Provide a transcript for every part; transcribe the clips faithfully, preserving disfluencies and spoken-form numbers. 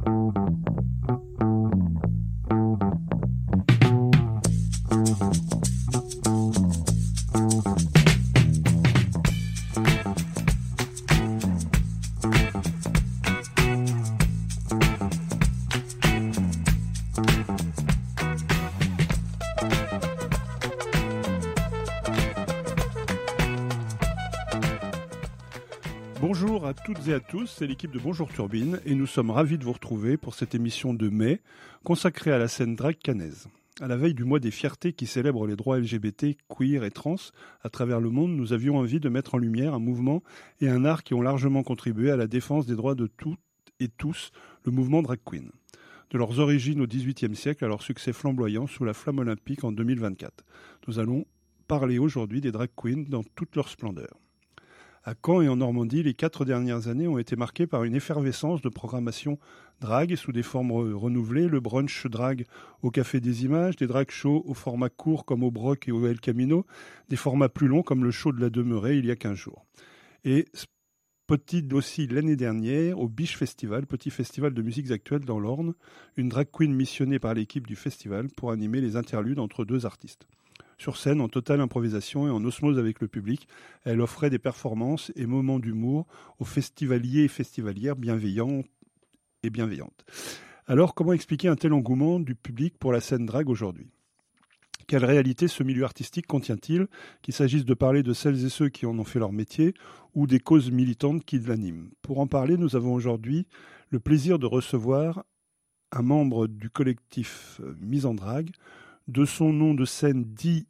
Bonjour à toutes et à tous, c'est l'équipe de Bonjour Turbine et nous sommes ravis de vous retrouver pour cette émission de mai consacrée à la scène drag caennaise. À la veille du mois des fiertés qui célèbre les droits L G B T, queer et trans à travers le monde, nous avions envie de mettre en lumière un mouvement et un art qui ont largement contribué à la défense des droits de toutes et tous, le mouvement drag queen. De leurs origines au dix-huitième siècle à leur succès flamboyant sous la flamme olympique en deux mille vingt-quatre. Nous allons parler aujourd'hui des drag queens dans toute leur splendeur. À Caen et en Normandie, les quatre dernières années ont été marquées par une effervescence de programmation drag sous des formes re- renouvelées, le brunch drag au Café des Images, des drag shows au format court comme au Broc et au El Camino, des formats plus longs comme le show de la Demeurée il y a quinze jours. Et petit aussi l'année dernière au Biche Festival, petit festival de musiques actuelles dans l'Orne, une drag queen missionnée par l'équipe du festival pour animer les interludes entre deux artistes. Sur scène, en totale improvisation et en osmose avec le public, elle offrait des performances et moments d'humour aux festivaliers et festivalières bienveillants et bienveillantes. Alors, comment expliquer un tel engouement du public pour la scène drague aujourd'hui ? Quelle réalité ce milieu artistique contient-il, qu'il s'agisse de parler de celles et ceux qui en ont fait leur métier ou des causes militantes qui l'animent ? Pour en parler, nous avons aujourd'hui le plaisir de recevoir un membre du collectif Mise en Drague, de son nom de scène dit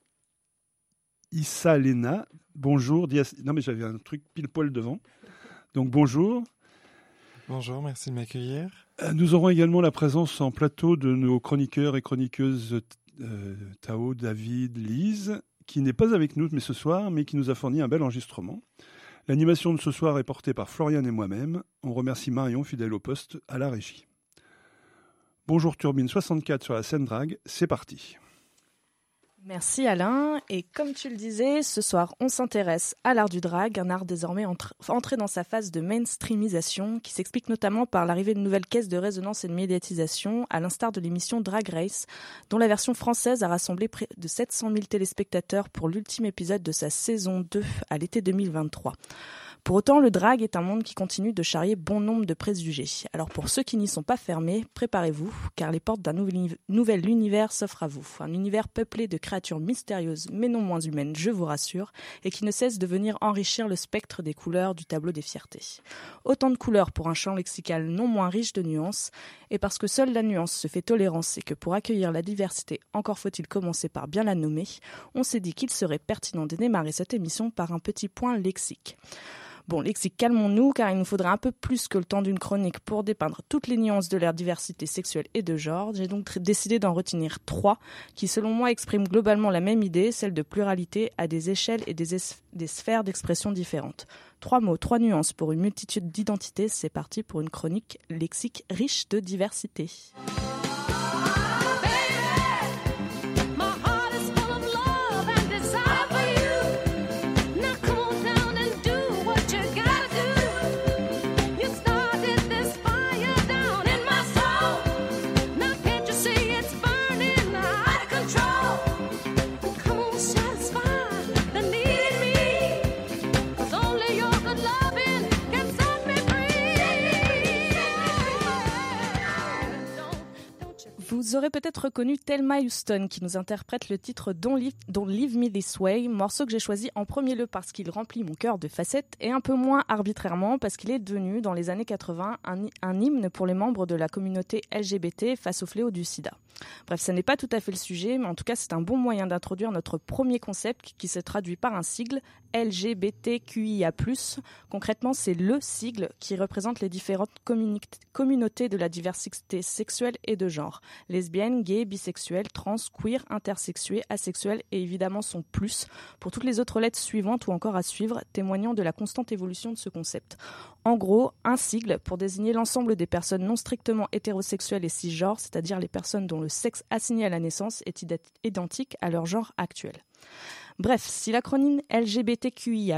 Issa Lena. Bonjour. Dias... Non mais j'avais un truc pile poil devant. Donc bonjour. Bonjour, merci de m'accueillir. Nous aurons également la présence en plateau de nos chroniqueurs et chroniqueuses euh, Tao, David, Lise, qui n'est pas avec nous mais ce soir, mais qui nous a fourni un bel enregistrement. L'animation de ce soir est portée par Florian et moi-même. On remercie Marion, fidèle au poste, à la régie. Bonjour Turbine soixante-quatre sur la scène drague, c'est parti. Merci Alain, et comme tu le disais, ce soir on s'intéresse à l'art du drag, un art désormais entre... entré dans sa phase de mainstreamisation qui s'explique notamment par l'arrivée de nouvelles caisses de résonance et de médiatisation, à l'instar de l'émission Drag Race, dont la version française a rassemblé près de sept cent mille téléspectateurs pour l'ultime épisode de sa saison deux à l'été deux mille vingt-trois. Pour autant, le drag est un monde qui continue de charrier bon nombre de préjugés. Alors pour ceux qui n'y sont pas fermés, préparez-vous, car les portes d'un nouvel, nouvel univers s'offrent à vous. Un univers peuplé de créatures mystérieuses, mais non moins humaines, je vous rassure, et qui ne cesse de venir enrichir le spectre des couleurs du tableau des fiertés. Autant de couleurs pour un champ lexical non moins riche de nuances, et parce que seule la nuance se fait tolérance et que pour accueillir la diversité, encore faut-il commencer par bien la nommer, on s'est dit qu'il serait pertinent de démarrer cette émission par un petit point lexique. Bon, lexique, calmons-nous, car il nous faudra un peu plus que le temps d'une chronique pour dépeindre toutes les nuances de leur diversité sexuelle et de genre. J'ai donc décidé d'en retenir trois, qui selon moi expriment globalement la même idée, celle de pluralité à des échelles et des, es- des sphères d'expression différentes. Trois mots, trois nuances pour une multitude d'identités, c'est parti pour une chronique lexique riche de diversité. Vous aurez peut-être reconnu Thelma Houston qui nous interprète le titre Don't Leave, Don't Leave Me This Way, morceau que j'ai choisi en premier lieu parce qu'il remplit mon cœur de facettes et un peu moins arbitrairement parce qu'il est devenu dans les années quatre-vingts un, un hymne pour les membres de la communauté L G B T face au fléau du sida. Bref, ça n'est pas tout à fait le sujet, mais en tout cas c'est un bon moyen d'introduire notre premier concept qui se traduit par un sigle L G B T Q I A plus. Concrètement, c'est le sigle qui représente les différentes communi- communautés de la diversité sexuelle et de genre. Lesbiennes, gays, bisexuels, trans, queer, intersexués, asexuels et évidemment son plus pour toutes les autres lettres suivantes ou encore à suivre, témoignant de la constante évolution de ce concept. En gros, un sigle pour désigner l'ensemble des personnes non strictement hétérosexuelles et cisgenres, c'est-à-dire les personnes dont le sexe assigné à la naissance est identique à leur genre actuel. Bref, si l'acronyme L G B T Q I A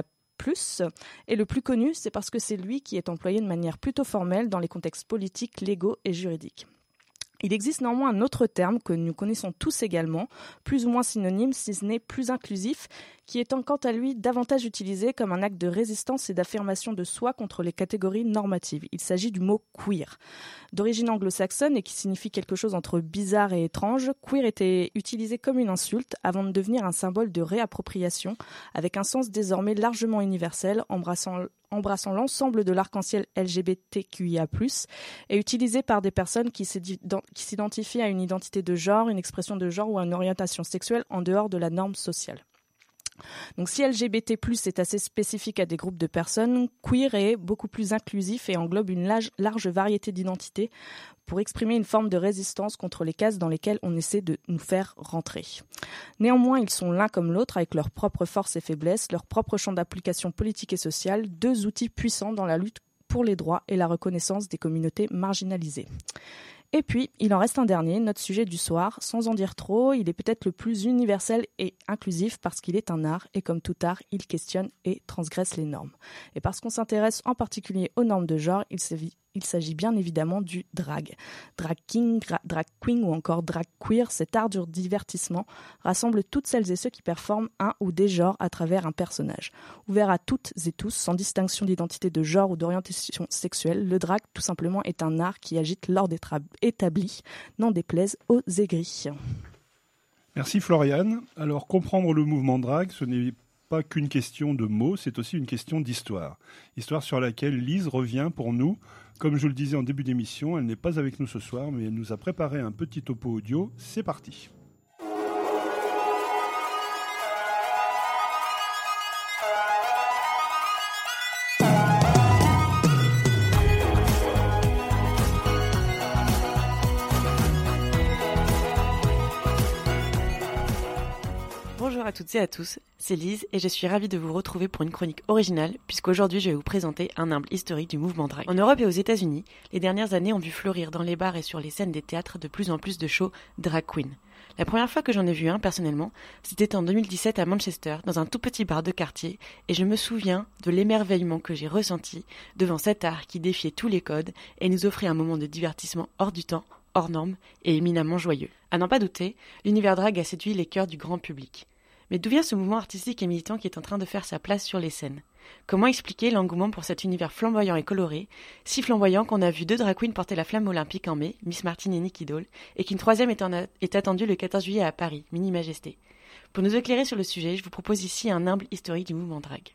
plus. Et le plus connu, c'est parce que c'est lui qui est employé de manière plutôt formelle dans les contextes politiques, légaux et juridiques. Il existe néanmoins un autre terme que nous connaissons tous également, plus ou moins synonyme, si ce n'est plus inclusif, qui étant quant à lui davantage utilisé comme un acte de résistance et d'affirmation de soi contre les catégories normatives. Il s'agit du mot queer. D'origine anglo-saxonne et qui signifie quelque chose entre bizarre et étrange, queer était utilisé comme une insulte avant de devenir un symbole de réappropriation, avec un sens désormais largement universel, embrassant embrassant l'ensemble de l'arc-en-ciel L G B T Q I A plus, et utilisé par des personnes qui s'identifient à une identité de genre, une expression de genre ou à une orientation sexuelle en dehors de la norme sociale. Donc si L G B T plus, est assez spécifique à des groupes de personnes, queer est beaucoup plus inclusif et englobe une large, large variété d'identités pour exprimer une forme de résistance contre les cases dans lesquelles on essaie de nous faire rentrer. Néanmoins, ils sont l'un comme l'autre avec leurs propres forces et faiblesses, leur propre champ d'application politique et sociale, deux outils puissants dans la lutte pour les droits et la reconnaissance des communautés marginalisées. Et puis, il en reste un dernier, notre sujet du soir. Sans en dire trop, il est peut-être le plus universel et inclusif parce qu'il est un art et comme tout art, il questionne et transgresse les normes. Et parce qu'on s'intéresse en particulier aux normes de genre, il s'agit Il s'agit bien évidemment du drag. Drag king, gra- drag queen ou encore drag queer, cet art du divertissement rassemble toutes celles et ceux qui performent un ou des genres à travers un personnage. Ouvert à toutes et tous, sans distinction d'identité de genre ou d'orientation sexuelle, le drag tout simplement est un art qui agite l'ordre établi, n'en déplaise aux aigris. Merci Floriane. Alors comprendre le mouvement drag, ce n'est pas qu'une question de mots, c'est aussi une question d'histoire. Histoire sur laquelle Lise revient pour nous. Comme je le disais en début d'émission, elle n'est pas avec nous ce soir, mais elle nous a préparé un petit topo audio. C'est parti. Bonjour à toutes et à tous, c'est Lise et je suis ravie de vous retrouver pour une chronique originale puisqu'aujourd'hui je vais vous présenter un humble historique du mouvement drag. En Europe et aux États-Unis, les dernières années ont vu fleurir dans les bars et sur les scènes des théâtres de plus en plus de shows drag queen. La première fois que j'en ai vu un personnellement, c'était en deux mille dix-sept à Manchester, dans un tout petit bar de quartier, et je me souviens de l'émerveillement que j'ai ressenti devant cet art qui défiait tous les codes et nous offrait un moment de divertissement hors du temps, hors norme et éminemment joyeux. À n'en pas douter, l'univers drag a séduit les cœurs du grand public. Mais d'où vient ce mouvement artistique et militant qui est en train de faire sa place sur les scènes ? Comment expliquer l'engouement pour cet univers flamboyant et coloré, si flamboyant qu'on a vu deux drag queens porter la flamme olympique en mai, Miss Martin et Nicky Doll, et qu'une troisième est, en a- est attendue le quatorze juillet à Paris, Mini Majesté. Pour nous éclairer sur le sujet, je vous propose ici un humble historique du mouvement drag.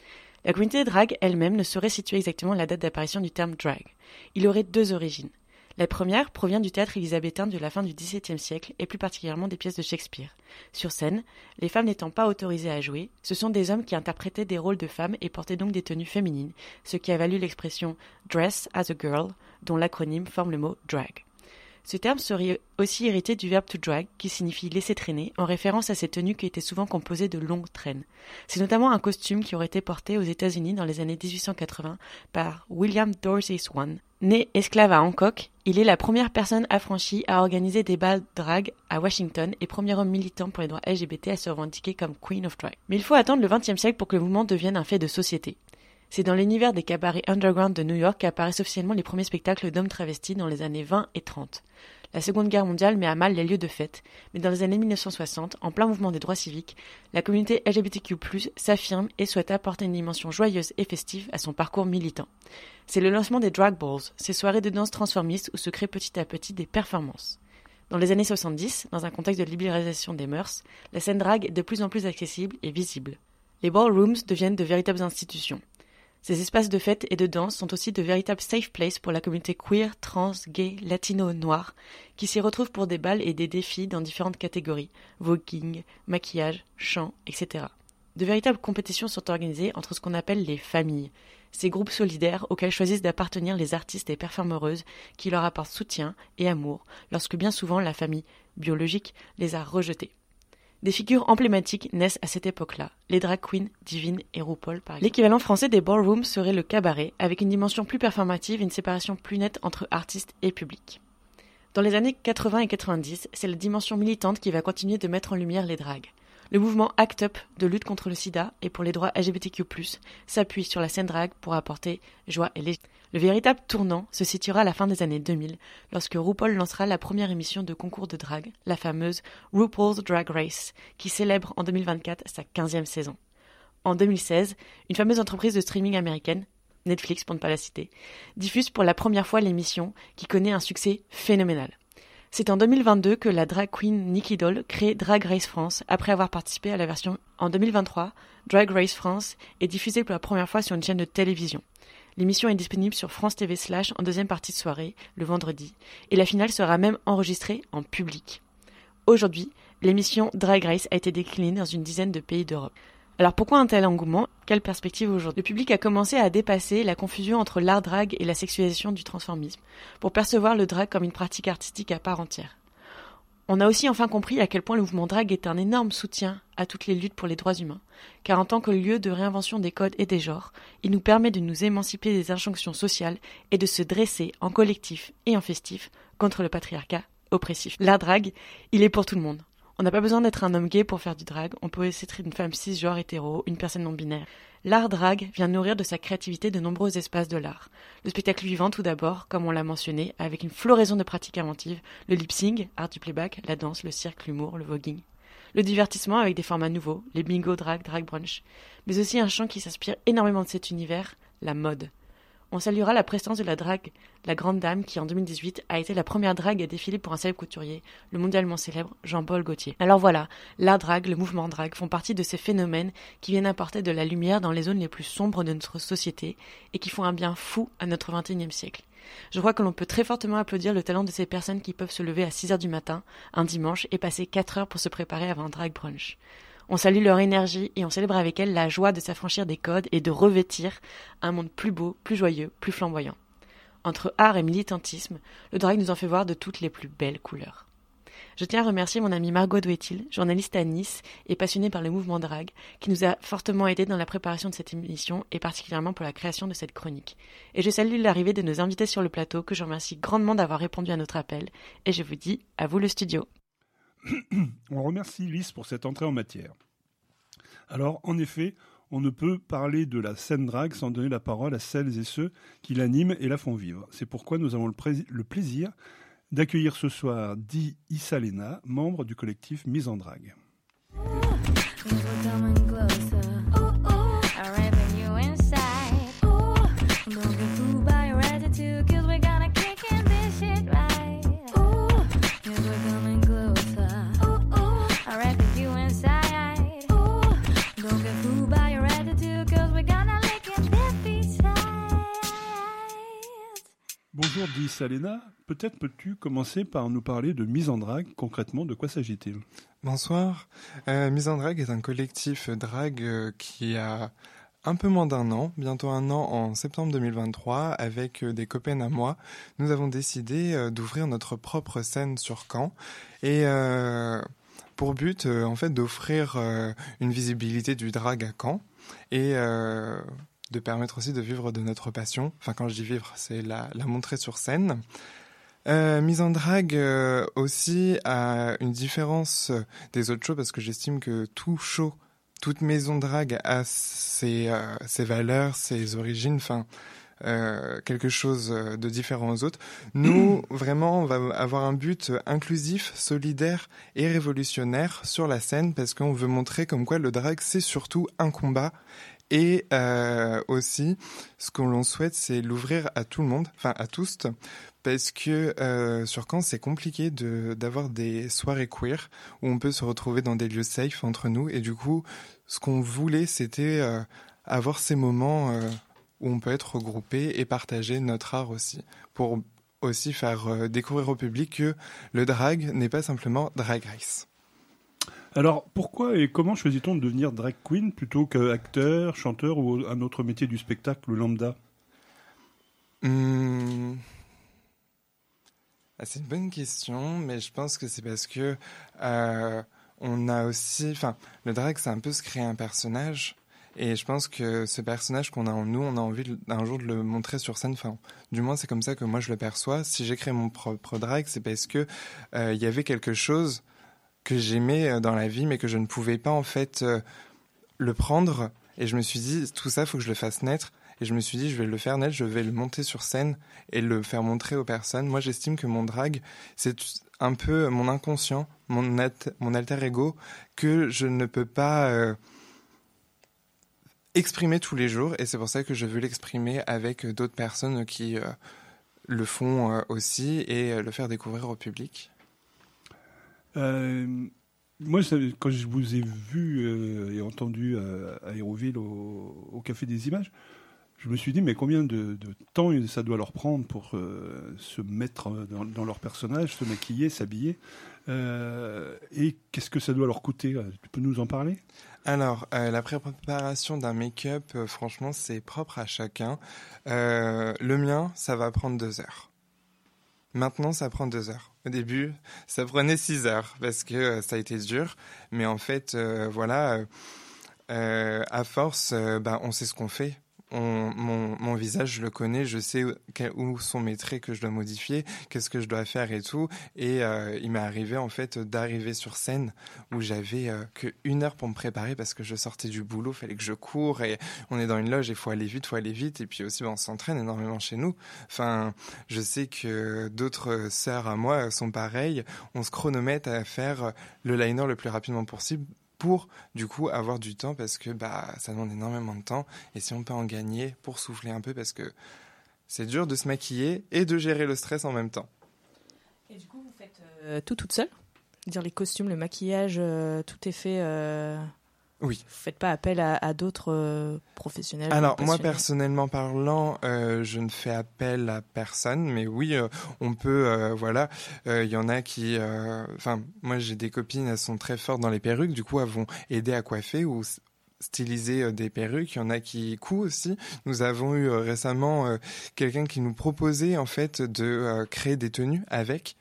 La communauté drag elle-même ne saurait situer exactement la date d'apparition du terme drag. Il aurait deux origines. La première provient du théâtre élisabétain de la fin du dix-septième siècle et plus particulièrement des pièces de Shakespeare. Sur scène, les femmes n'étant pas autorisées à jouer, ce sont des hommes qui interprétaient des rôles de femmes et portaient donc des tenues féminines, ce qui a valu l'expression « dress as a girl » dont l'acronyme forme le mot « drag ». Ce terme serait aussi hérité du verbe to drag, qui signifie laisser traîner, en référence à ces tenues qui étaient souvent composées de longues traînes. C'est notamment un costume qui aurait été porté aux États-Unis dans les années dix-huit cent quatre-vingts par William Dorsey Swann. Né esclave à Hancock, il est la première personne affranchie à organiser des bals drag à Washington et premier homme militant pour les droits L G B T à se revendiquer comme Queen of Drag. Mais il faut attendre le vingtième siècle pour que le mouvement devienne un fait de société. C'est dans l'univers des cabarets underground de New York qu'apparaissent officiellement les premiers spectacles d'hommes travestis dans les années vingt et trente. La Seconde Guerre mondiale met à mal les lieux de fête, mais dans les années mille neuf cent soixante, en plein mouvement des droits civiques, la communauté L G B T Q plus, s'affirme et souhaite apporter une dimension joyeuse et festive à son parcours militant. C'est le lancement des Drag Balls, ces soirées de danse transformistes où se créent petit à petit des performances. Dans les années soixante-dix, dans un contexte de libéralisation des mœurs, la scène drag est de plus en plus accessible et visible. Les ballrooms deviennent de véritables institutions. Ces espaces de fête et de danse sont aussi de véritables safe places pour la communauté queer, trans, gay, latino, noire, qui s'y retrouvent pour des bals et des défis dans différentes catégories, voguing, maquillage, chant, et cetera. De véritables compétitions sont organisées entre ce qu'on appelle les familles, ces groupes solidaires auxquels choisissent d'appartenir les artistes et performeuses qui leur apportent soutien et amour, lorsque bien souvent la famille biologique les a rejetés. Des figures emblématiques naissent à cette époque-là, les drag queens, Divine et RuPaul par exemple. L'équivalent français des ballrooms serait le cabaret, avec une dimension plus performative et une séparation plus nette entre artistes et public. Dans les années quatre-vingts et quatre-vingt-dix, c'est la dimension militante qui va continuer de mettre en lumière les drags. Le mouvement ACT UP de lutte contre le sida et pour les droits L G B T Q plus, s'appuie sur la scène drag pour apporter joie et légitimité. Le véritable tournant se situera à la fin des années deux mille, lorsque RuPaul lancera la première émission de concours de drag, la fameuse RuPaul's Drag Race, qui célèbre en deux mille vingt-quatre sa quinzième saison. En deux mille seize, une fameuse entreprise de streaming américaine, Netflix pour ne pas la citer, diffuse pour la première fois l'émission qui connaît un succès phénoménal. C'est en deux mille vingt-deux que la drag queen Nikki Doll crée Drag Race France après avoir participé à la version. En deux mille vingt-trois, Drag Race France est diffusée pour la première fois sur une chaîne de télévision. L'émission est disponible sur France T V slash en deuxième partie de soirée, le vendredi, et la finale sera même enregistrée en public. Aujourd'hui, l'émission Drag Race a été déclinée dans une dizaine de pays d'Europe. Alors pourquoi un tel engouement ? Quelle perspective aujourd'hui ? Le public a commencé à dépasser la confusion entre l'art drag et la sexualisation du transformisme, pour percevoir le drag comme une pratique artistique à part entière. On a aussi enfin compris à quel point le mouvement drag est un énorme soutien à toutes les luttes pour les droits humains, car en tant que lieu de réinvention des codes et des genres, il nous permet de nous émanciper des injonctions sociales et de se dresser en collectif et en festif contre le patriarcat oppressif. L'art drag, il est pour tout le monde. On n'a pas besoin d'être un homme gay pour faire du drag, on peut aussi être une femme cisgenre hétéro, une personne non binaire. L'art drag vient nourrir de sa créativité de nombreux espaces de l'art. Le spectacle vivant tout d'abord, comme on l'a mentionné, avec une floraison de pratiques inventives, le lip-sync, art du playback, la danse, le cirque, l'humour, le voguing. Le divertissement avec des formats nouveaux, les bingo drag, drag brunch, mais aussi un champ qui s'inspire énormément de cet univers, la mode. On saluera la prestance de la drague, la grande dame qui en deux mille dix-huit a été la première drague à défiler pour un célèbre couturier, le mondialement célèbre Jean-Paul Gaultier. Alors voilà, la drague, le mouvement drague font partie de ces phénomènes qui viennent apporter de la lumière dans les zones les plus sombres de notre société et qui font un bien fou à notre vingt et unième siècle. Je crois que l'on peut très fortement applaudir le talent de ces personnes qui peuvent se lever à six heures du matin, un dimanche, et passer quatre heures pour se préparer avant un drag brunch. On salue leur énergie et on célèbre avec elles la joie de s'affranchir des codes et de revêtir un monde plus beau, plus joyeux, plus flamboyant. Entre art et militantisme, le drag nous en fait voir de toutes les plus belles couleurs. Je tiens à remercier mon amie Margot Douetil, journaliste à Nice et passionnée par le mouvement drag, qui nous a fortement aidés dans la préparation de cette émission et particulièrement pour la création de cette chronique. Et je salue l'arrivée de nos invités sur le plateau, que je remercie grandement d'avoir répondu à notre appel. Et je vous dis, à vous le studio. On remercie Lys pour cette entrée en matière. Alors, en effet, on ne peut parler de la scène drague sans donner la parole à celles et ceux qui l'animent et la font vivre. C'est pourquoi nous avons le, pré- le plaisir d'accueillir ce soir Di Isalena, membre du collectif Mise en Drague. Bonjour Di Isalena, peut-être peux-tu commencer par nous parler de Mise en Drague. Concrètement, de quoi s'agit-il ? Bonsoir. Euh, Mise en Drague est un collectif drague euh, qui a un peu moins d'un an, bientôt un an en septembre deux mille vingt-trois, avec euh, des copains à moi. Nous avons décidé euh, d'ouvrir notre propre scène sur Caen et euh, pour but euh, en fait d'offrir euh, une visibilité du drague à Caen et euh, de permettre aussi de vivre de notre passion. Enfin, quand je dis vivre, c'est la, la montrer sur scène. Euh, Mise en Drague euh, aussi a une différence des autres shows parce que j'estime que tout show, toute maison drague a ses, euh, ses valeurs, ses origines, enfin euh, quelque chose de différent aux autres. Nous, vraiment, on va avoir un but inclusif, solidaire et révolutionnaire sur la scène parce qu'on veut montrer comme quoi le drag, c'est surtout un combat. Et euh, aussi, ce que l'on souhaite, c'est l'ouvrir à tout le monde, enfin à tous, parce que euh, sur Caen, c'est compliqué de, d'avoir des soirées queer où on peut se retrouver dans des lieux safe entre nous. Et du coup, ce qu'on voulait, c'était euh, avoir ces moments euh, où on peut être regroupé et partager notre art aussi, pour aussi faire euh, découvrir au public que le drag n'est pas simplement Drag Race. Alors, pourquoi et comment choisit-on de devenir drag queen plutôt qu'acteur, chanteur ou un autre métier du spectacle lambda ? Hum... Ah, c'est une bonne question, mais je pense que c'est parce que euh, on a aussi... Enfin, le drag, c'est un peu se créer un personnage. Et je pense que ce personnage qu'on a en nous, on a envie de, un jour de le montrer sur scène. Enfin, du moins, c'est comme ça que moi, je le perçois. Si j'ai créé mon propre drag, c'est parce que euh, y avait quelque chose... que j'aimais dans la vie, mais que je ne pouvais pas en fait euh, le prendre. Et je me suis dit, tout ça, il faut que je le fasse naître. Et je me suis dit, je vais le faire naître, je vais le monter sur scène et le faire montrer aux personnes. Moi, j'estime que mon drag, c'est un peu mon inconscient, mon, at- mon alter ego, que je ne peux pas euh, exprimer tous les jours. Et c'est pour ça que je veux l'exprimer avec d'autres personnes qui euh, le font euh, aussi et euh, le faire découvrir au public. Euh, moi, ça, quand je vous ai vu euh, et entendu à, à Hérouville au, au Café des Images, je me suis dit, mais combien de, de temps ça doit leur prendre pour euh, se mettre dans, dans leur personnage, se maquiller, s'habiller euh, et qu'est-ce que ça doit leur coûter? Tu peux nous en parler? Alors, euh, la préparation d'un make-up, euh, franchement, c'est propre à chacun. Euh, le mien, ça va prendre deux heures. Maintenant, ça prend deux heures. Au début, ça prenait six heures parce que euh, ça a été dur. Mais en fait, euh, voilà, euh, euh, à force, euh, bah, on sait ce qu'on fait. On, mon, mon visage, je le connais, je sais où, où sont mes traits que je dois modifier, qu'est-ce que je dois faire et tout. Et euh, il m'est arrivé en fait d'arriver sur scène où j'avais euh, que une heure pour me préparer parce que je sortais du boulot, fallait que je cours et on est dans une loge, il faut aller vite, faut aller vite. Et puis aussi, ben, on s'entraîne énormément chez nous. Enfin, je sais que d'autres sœurs à moi sont pareilles. On se chronomètre à faire le liner le plus rapidement possible, pour du coup avoir du temps parce que bah ça demande énormément de temps et si on peut en gagner pour souffler un peu parce que c'est dur de se maquiller et de gérer le stress en même temps. Et du coup vous faites euh, tout toute seule? Dire les costumes, le maquillage, euh, tout est fait euh... Oui. Vous faites pas appel à, à d'autres euh, professionnels? Alors moi personnellement parlant, euh, je ne fais appel à personne, mais oui, euh, on peut, euh, voilà, il euh, y en a qui, enfin, euh, moi j'ai des copines, elles sont très fortes dans les perruques, du coup elles vont aider à coiffer ou styliser euh, des perruques. Il y en a qui cousent aussi. Nous avons eu euh, récemment euh, quelqu'un qui nous proposait en fait de euh, créer des tenues avec,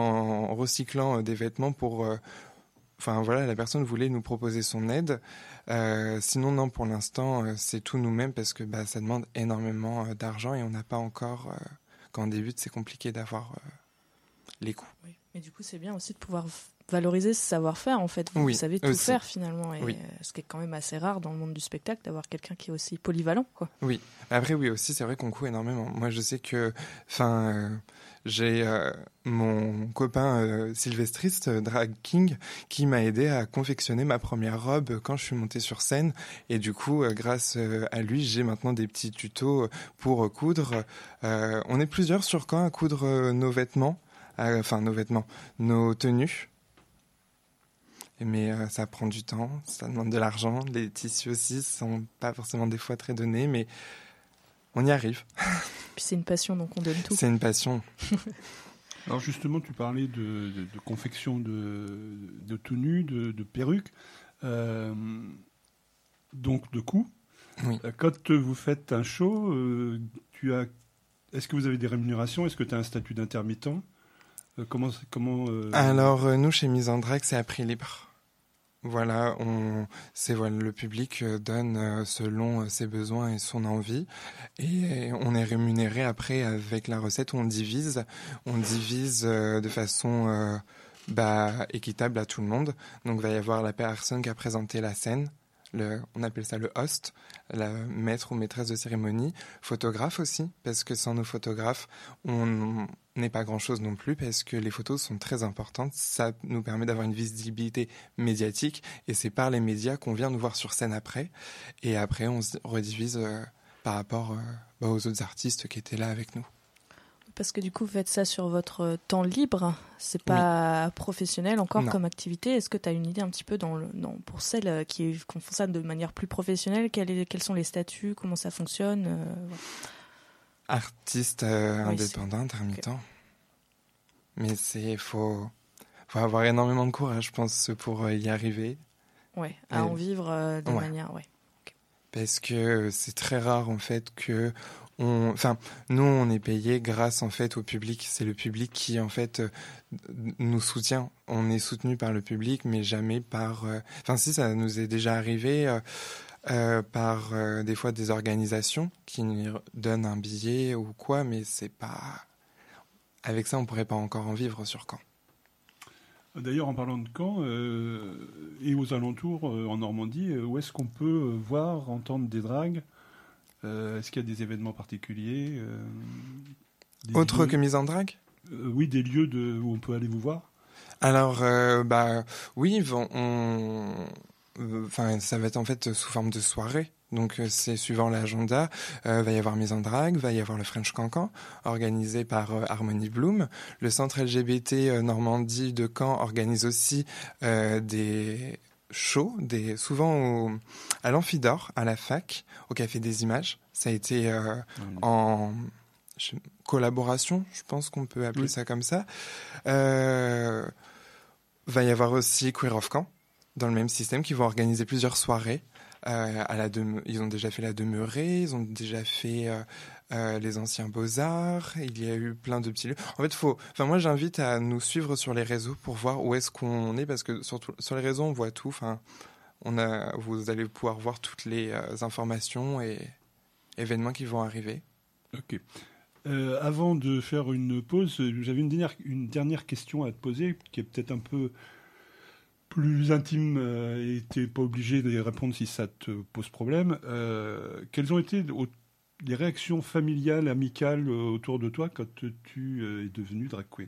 en recyclant euh, des vêtements pour euh, Enfin voilà, la personne voulait nous proposer son aide. Euh, sinon non, pour l'instant, euh, c'est tout nous-mêmes parce que bah, ça demande énormément euh, d'argent et on n'a pas encore. Euh, quand on débute, c'est compliqué d'avoir euh, les coûts. Oui. Mais du coup, c'est bien aussi de pouvoir valoriser ce savoir-faire en fait. Vous, oui, vous savez tout aussi. faire finalement, et oui. ce qui est quand même assez rare dans le monde du spectacle d'avoir quelqu'un qui est aussi polyvalent, quoi. Oui. Après oui aussi, c'est vrai qu'on coud énormément. Moi, je sais que, enfin. Euh, J'ai euh, mon copain euh, sylvestriste, euh, Drag King, qui m'a aidé à confectionner ma première robe quand je suis montée sur scène. Et du coup, euh, grâce euh, à lui, j'ai maintenant des petits tutos pour euh, coudre. Euh, on est plusieurs sur Caen à coudre euh, nos vêtements, euh, enfin nos vêtements, nos tenues. Mais euh, ça prend du temps, ça demande de l'argent. Les tissus aussi sont pas forcément des fois très donnés, mais on y arrive. Puis c'est une passion, donc on donne tout. C'est une passion. Alors justement, tu parlais de, de, de confection de, de tenues, de, de perruques, euh, donc de coûts. Oui. Quand vous faites un show, euh, tu as, est-ce que vous avez des rémunérations? Est-ce que tu as un statut d'intermittent? euh, Comment, comment euh... Alors euh, nous, chez Mise en Drague, c'est à prix libre. Voilà, on, c'est voilà, le public donne selon ses besoins et son envie, et on est rémunéré après avec la recette où on divise, on divise de façon euh, bah, équitable à tout le monde. Donc il va y avoir la personne qui a présenté la scène, le, on appelle ça le host, la maître ou maîtresse de cérémonie, photographe aussi, parce que sans nos photographes, on n'est pas grand-chose non plus, parce que les photos sont très importantes. Ça nous permet d'avoir une visibilité médiatique, et c'est par les médias qu'on vient nous voir sur scène après. Et après, on se redivise euh, par rapport euh, bah, aux autres artistes qui étaient là avec nous. Parce que du coup, vous faites ça sur votre temps libre, c'est pas oui. professionnel encore non. comme activité. Est-ce que tu as une idée un petit peu dans le, dans, pour celles qui, qui font ça de manière plus professionnelle, quel est, quels sont les statuts, comment ça fonctionne euh, voilà. Artiste euh, oui, indépendant, intermittent. Okay. Mais il faut, faut avoir énormément de courage, je pense, pour y arriver. Oui, à Et, en vivre euh, de ouais. manière... Ouais. Okay. Parce que c'est très rare, en fait, que... On, enfin, nous, on est payé grâce en fait au public. C'est le public qui en fait euh, nous soutient. On est soutenu par le public, mais jamais par. Euh, enfin, si ça nous est déjà arrivé euh, euh, par euh, des fois des organisations qui nous donnent un billet ou quoi, mais c'est pas. Avec ça, on pourrait pas encore en vivre sur Caen. D'ailleurs, en parlant de Caen euh, et aux alentours, euh, en Normandie, euh, où est-ce qu'on peut euh, voir, entendre des dragues euh, Est-ce qu'il y a des événements particuliers euh, Autre lieux... que mise en drague euh, Oui, des lieux de... où on peut aller vous voir. Alors, euh, bah, oui, on... Enfin, ça va être en fait sous forme de soirée. Donc c'est suivant l'agenda, euh, va y avoir mise en drague, va y avoir le French Cancan organisé par euh, Harmony Bloom. Le centre L G B T euh, Normandie de Caen organise aussi euh, des shows, des, souvent au, à l'Amphidore, à la fac, au Café des Images. Ça a été euh, mmh. en je, collaboration, je pense qu'on peut appeler oui. ça comme ça. Euh, va y avoir aussi Queer of Caen, dans le même système, qui vont organiser plusieurs soirées. Euh, à la deme... Ils ont déjà fait la Demeurée, ils ont déjà fait euh, euh, les Anciens Beaux-Arts, il y a eu plein de petits lieux. En fait, faut... enfin, moi, j'invite à nous suivre sur les réseaux pour voir où est-ce qu'on est, parce que surtout, sur les réseaux, on voit tout. Enfin, on a... Vous allez pouvoir voir toutes les euh, informations et événements qui vont arriver. Ok. Euh, avant de faire une pause, j'avais une dernière, une dernière question à te poser, qui est peut-être un peu... plus intime euh, et tu n'es pas obligé de répondre si ça te pose problème. Euh, quelles ont été au, les réactions familiales, amicales euh, autour de toi quand tu euh, es devenue drag queen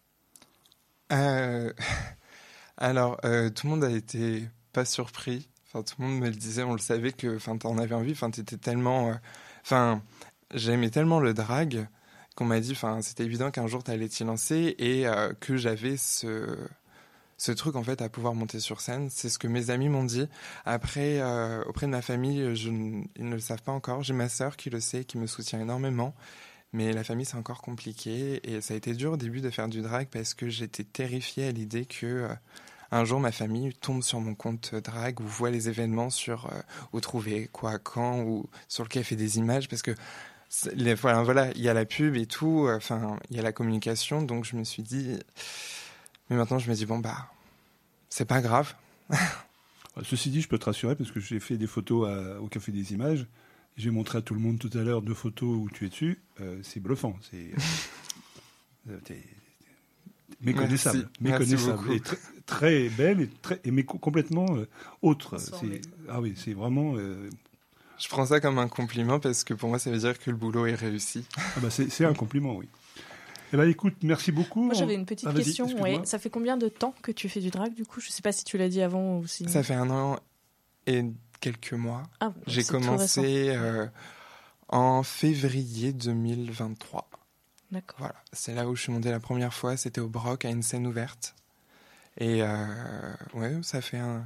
euh, Alors, euh, tout le monde a été pas surpris. Enfin, tout le monde me le disait, on le savait que enfin, tu en avais envie. Enfin, tu étais tellement... Enfin, euh, j'aimais tellement le drag qu'on m'a dit, enfin, c'était évident qu'un jour tu allais t'y lancer et euh, que j'avais ce... ce truc en fait à pouvoir monter sur scène. C'est ce que mes amis m'ont dit. Après, euh, auprès de ma famille, je, ils ne le savent pas encore. J'ai ma sœur qui le sait, qui me soutient énormément. Mais la famille, c'est encore compliqué. Et ça a été dur au début de faire du drag parce que j'étais terrifiée à l'idée que euh, un jour ma famille tombe sur mon compte drag ou voit les événements sur euh, où trouver quoi, quand, ou sur le Café des Images, parce que les, voilà, voilà, il y a la pub et tout. Enfin, euh, il y a la communication. Donc je me suis dit... Mais maintenant, je me dis, bon, bah, c'est pas grave. Ceci dit, je peux te rassurer parce que j'ai fait des photos à, au Café des Images. J'ai montré à tout le monde tout à l'heure deux photos où tu es dessus. Euh, c'est bluffant. C'est euh, t'es, t'es méconnaissable. Merci. méconnaissable. Merci et très, très belle et, très, et mais complètement euh, autre. C'est, ah oui, c'est vraiment... Euh, je prends ça comme un compliment parce que pour moi, ça veut dire que le boulot est réussi. Ah bah c'est, c'est un compliment, oui. Eh ben, écoute, merci beaucoup. Moi, j'avais une petite ah, question. Ouais. Ça fait combien de temps que tu fais du drag, du coup ? Je ne sais pas si tu l'as dit avant ou si... Ça fait un an et quelques mois. Ah, J'ai commencé euh, en février deux mille vingt-trois. D'accord. Voilà. C'est là où je suis montée la première fois. C'était au Broc, à une scène ouverte. Et euh, ouais, ça fait un,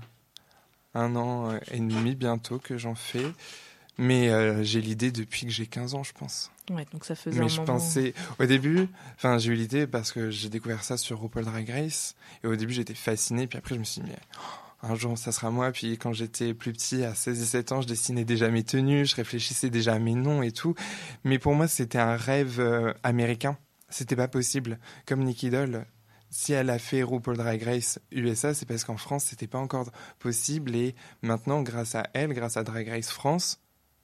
un an et demi bientôt que j'en fais. Mais euh, j'ai l'idée depuis que j'ai quinze ans, je pense. Ouais, donc ça faisait Mais un je moment... pensais... Au début, enfin, j'ai eu l'idée parce que j'ai découvert ça sur RuPaul Drag Race. Et au début, j'étais fascinée. Puis après, je me suis dit, mais oh, un jour, ça sera moi. Puis quand j'étais plus petit, à seize et sept ans, je dessinais déjà mes tenues. Je réfléchissais déjà à mes noms et tout. Mais pour moi, c'était un rêve euh, américain. C'était pas possible. Comme Nikki Doll, si elle a fait RuPaul Drag Race U S A, c'est parce qu'en France, c'était pas encore possible. Et maintenant, grâce à elle, grâce à Drag Race France...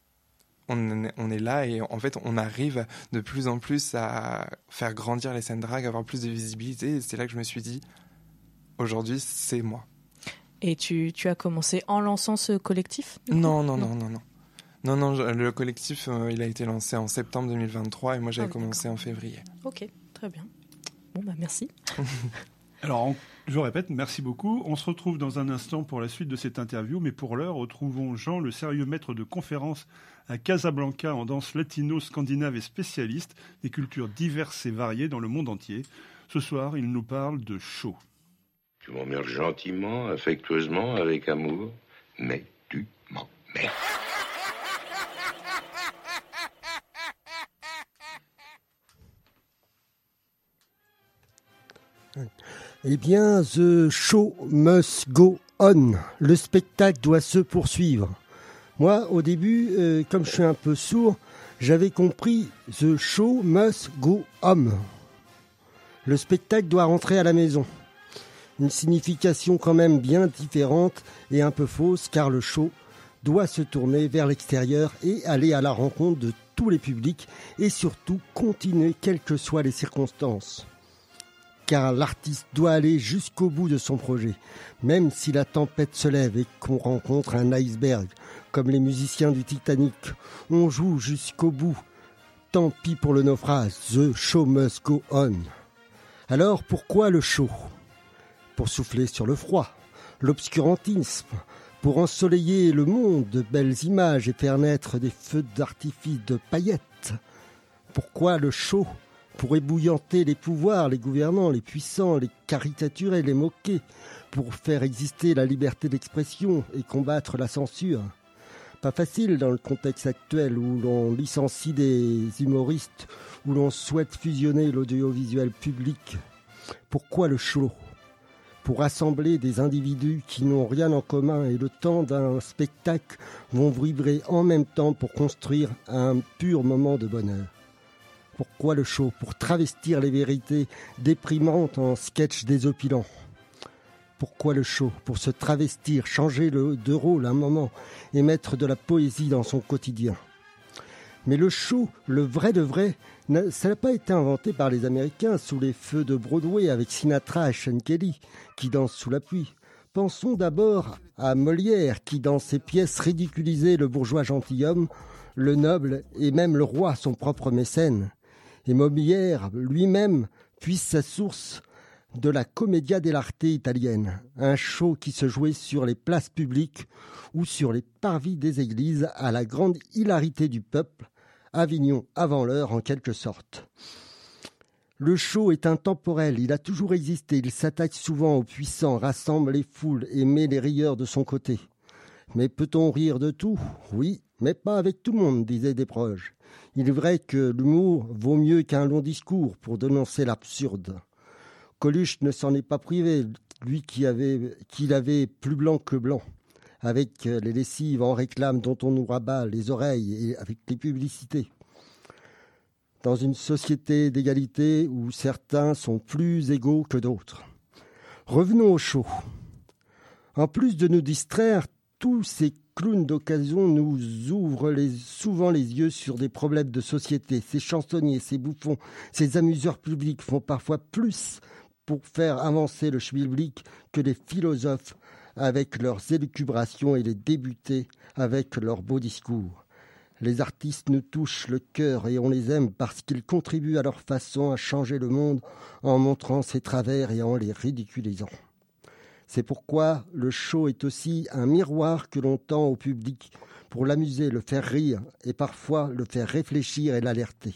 On est, on est là et en fait on arrive de plus en plus à faire grandir les scènes drag, avoir plus de visibilité et c'est là que je me suis dit aujourd'hui c'est moi. Et tu, tu as commencé en lançant ce collectif ? Non, non, non, non, non. Non, non, je, le collectif euh, il a été lancé en septembre deux mille vingt-trois et moi j'avais ah, commencé d'accord. en février. Ok, très bien. Bon bah merci. Alors, on, je répète, merci beaucoup. On se retrouve dans un instant pour la suite de cette interview, mais pour l'heure, retrouvons Jean, le sérieux maître de conférence à Casablanca en danse latino, scandinave et spécialiste des cultures diverses et variées dans le monde entier. Ce soir, il nous parle de show. Tu m'emmerdes gentiment, affectueusement, avec amour, mais tu m'emmerdes. Eh bien, the show must go on. Le spectacle doit se poursuivre. Moi, au début, euh, comme je suis un peu sourd, j'avais compris the show must go home. Le spectacle doit rentrer à la maison. Une signification quand même bien différente et un peu fausse, car le show doit se tourner vers l'extérieur et aller à la rencontre de tous les publics et surtout continuer quelles que soient les circonstances. car l'artiste doit aller jusqu'au bout de son projet, même si la tempête se lève et qu'on rencontre un iceberg, comme les musiciens du Titanic. On joue jusqu'au bout. Tant pis pour le naufrage, the show must go on. Alors pourquoi le show ? Pour souffler sur le froid, l'obscurantisme, pour ensoleiller le monde de belles images et faire naître des feux d'artifice de paillettes. Pourquoi le show ? Pour ébouillanter les pouvoirs, les gouvernants, les puissants, les caricaturer, les moquer, pour faire exister la liberté d'expression et combattre la censure. Pas facile dans le contexte actuel où l'on licencie des humoristes, où l'on souhaite fusionner l'audiovisuel public. Pourquoi le show ? Pour rassembler des individus qui n'ont rien en commun et le temps d'un spectacle vont vibrer en même temps pour construire un pur moment de bonheur. Pourquoi le show ? Pour travestir les vérités déprimantes en sketch désopilant. Pourquoi le show ? Pour se travestir, changer le, de rôle un moment et mettre de la poésie dans son quotidien. Mais le show, le vrai de vrai, ça n'a pas été inventé par les Américains sous les feux de Broadway avec Sinatra et Sean Kelly qui dansent sous la pluie. Pensons d'abord à Molière qui dans ses pièces ridiculisait le bourgeois gentilhomme, le noble et même le roi, son propre mécène. Et Molière lui-même puise sa source de la commedia dell'arte italienne, un show qui se jouait sur les places publiques ou sur les parvis des églises à la grande hilarité du peuple, Avignon avant l'heure en quelque sorte. Le show est intemporel, il a toujours existé, il s'attaque souvent aux puissants, rassemble les foules et met les rieurs de son côté. Mais peut-on rire de tout ? Oui, mais pas avec tout le monde, disaient des proches. Il est vrai que l'humour vaut mieux qu'un long discours pour dénoncer l'absurde. Coluche ne s'en est pas privé, lui qui avait, qui l'avait plus blanc que blanc, avec les lessives en réclame dont on nous rabat les oreilles et avec les publicités. Dans une société d'égalité où certains sont plus égaux que d'autres. Revenons au show. En plus de nous distraire, tous ces clowns d'occasion nous ouvrent les, souvent les yeux sur des problèmes de société. Ces chansonniers, ces bouffons, ces amuseurs publics font parfois plus pour faire avancer le schmilblick que les philosophes avec leurs élucubrations et les débutés avec leurs beaux discours. Les artistes nous touchent le cœur et on les aime parce qu'ils contribuent à leur façon à changer le monde en montrant ses travers et en les ridiculisant. C'est pourquoi le show est aussi un miroir que l'on tend au public pour l'amuser, le faire rire et parfois le faire réfléchir et l'alerter.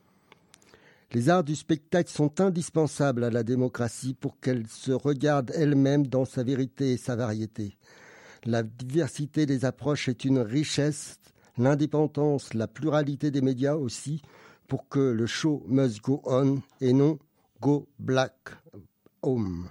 Les arts du spectacle sont indispensables à la démocratie pour qu'elle se regarde elle-même dans sa vérité et sa variété. La diversité des approches est une richesse, l'indépendance, la pluralité des médias aussi, pour que le show must go on et non go black home.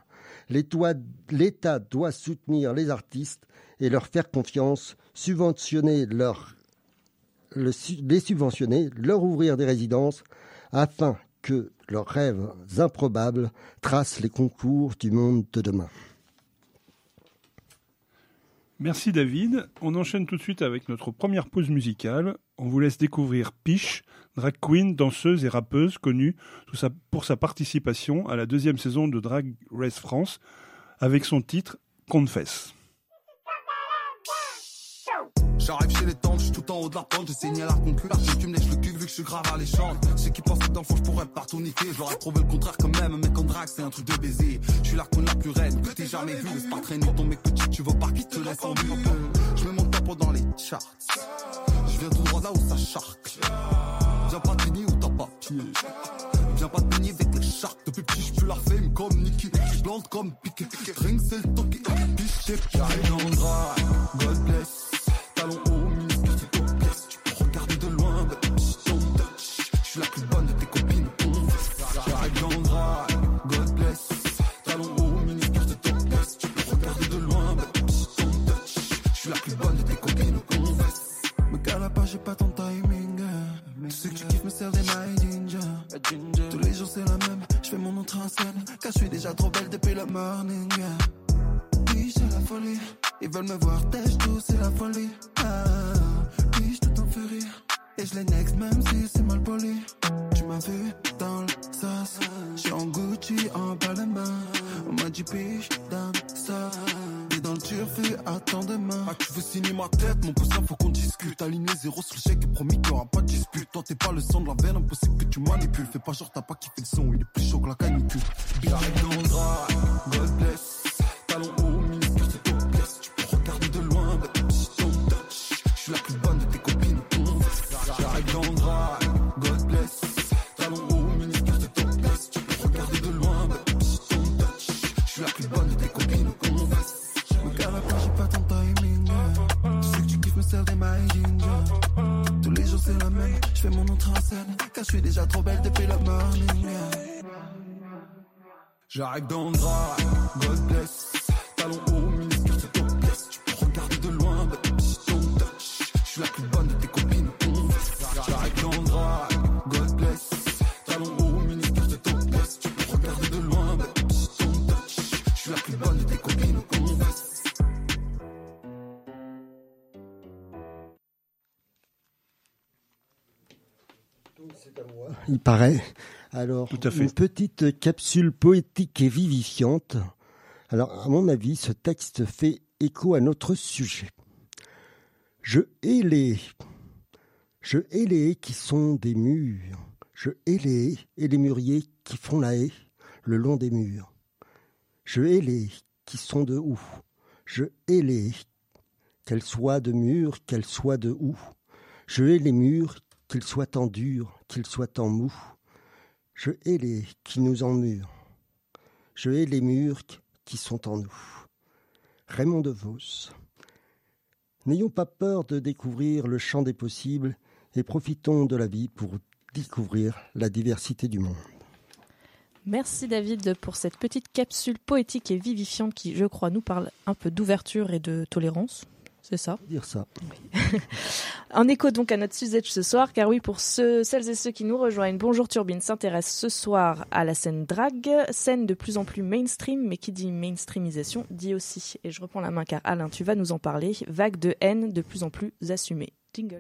L'État doit soutenir les artistes et leur faire confiance, subventionner leur, le, les subventionner, leur ouvrir des résidences, afin que leurs rêves improbables tracent les contours du monde de demain. Merci David. On enchaîne tout de suite avec notre première pause musicale. On vous laisse découvrir Piche, drag queen, danseuse et rappeuse connue pour sa participation à la deuxième saison de Drag Race France avec son titre Confesse. J'arrive chez les tantes, j'suis tout en haut de la pente, j'ai saigné à la concurrence, tu me lèches le cul vu que j'suis grave à l'échange. Ceux qui pensent que dans le fond j'pourrais partout niquer, j'aurais trouvé le contraire quand même, mec en drague c'est un truc de baiser. J'suis la queen la plus reine que t'aies jamais vue, laisse pas traîner ton mec petit, tu veux pas qu'il te laisse en vue. J'mets mon tempo dans les charts, j'viens tout droit là où ça charque. Viens pas te ou t'as pas pied, viens pas te baigner avec les sharks. Depuis petit j'pue la fame comme Nicky, j'blande comme Piqué, ring c'est le toki, piché. J'arrive dans le drague, God bless. Talons hauts, ministre, c'est ton pièce. Tu peux regarder de loin, but don't touch. Je suis la plus bonne de tes copines. J'arrive dans le drap, God bless. Talons hauts, ministre, c'est ton pièce. Tu peux regarder de loin, but don't touch. Je suis la plus bonne de tes copines. Me cala pas, j'ai pas ton timing. Tu sais que tu kiffes me sers des my ginger. Tous les jours c'est la même, je fais mon entrée en scène. Car je suis déjà trop belle depuis le morning. Oui, c'est la folie. Ils veulent me voir têche tout, c'est la folie. Ah, oui, je tout en fais rire. Et je les next même si c'est mal poli. Tu m'as vu dans le sas. J'suis en Gucci, en bal fini ma tête, mon cousin faut qu'on discute. Aligné zéro sur le chèque et promis qu'il y aura pas de dispute. Toi t'es pas le sang de la veine, impossible que tu manipules. Fais pas genre t'as pas kiffé le son, il est plus chaud que la canicule. J'arrive dans le drap, God bless. Talons hauts, minuscule, c'est topless. Tu peux regarder de loin, but don't touch. Je suis la plus bonne de tes copines. J'arrive dans le drap, God bless. Talons hauts, minuscule, c'est topless. Tu peux regarder de loin, but don't touch. Je suis la plus bonne de tes copines. Me gars, après j'ai pas ton timing. Tu sais que tu kiffes me sers des my ginger. Tous les jours c'est la même, je fais mon entrée en scène. Car je suis déjà trop belle depuis le morning. J'arrive dans le drap, God bless. Talons hauts, minuscule, c'est topless. Tu peux regarder de loin, but don't touch. Je suis la plus bonne de tes copines. J'arrive dans le drap, God bless. Talons hauts, minuscule, c'est topless. Tu peux regarder de loin, but don't touch. Je suis la plus bonne de tes copines. C'est à moi. Il paraît. Alors, Tout à fait. une petite capsule poétique et vivifiante. Alors, à mon avis, ce texte fait écho à notre sujet. Je hais les... Je hais les haies qui sont des murs. Je hais les haies et les mûriers qui font la haie le long des murs. Je hais les haies qui sont de houx. Je hais les haies, qu'elles soient de murs, qu'elles soient de houx. Je hais les murs, qu'ils soient en dur, qu'ils soient en mou. Je hais les qui nous emmurent. Je hais les murs qui sont en nous. Raymond DeVos. N'ayons pas peur de découvrir le champ des possibles et profitons de la vie pour découvrir la diversité du monde. Merci David pour cette petite capsule poétique et vivifiante qui, je crois, nous parle un peu d'ouverture et de tolérance. C'est ça. Dire ça. Oui. En écho donc à notre sujet de ce soir, car oui, pour ceux, celles et ceux qui nous rejoignent, Bonjour Turbine s'intéresse ce soir à la scène drague, scène de plus en plus mainstream, mais qui dit mainstreamisation dit aussi, et je reprends la main car Alain, tu vas nous en parler, vague de haine de plus en plus assumée. Jingle.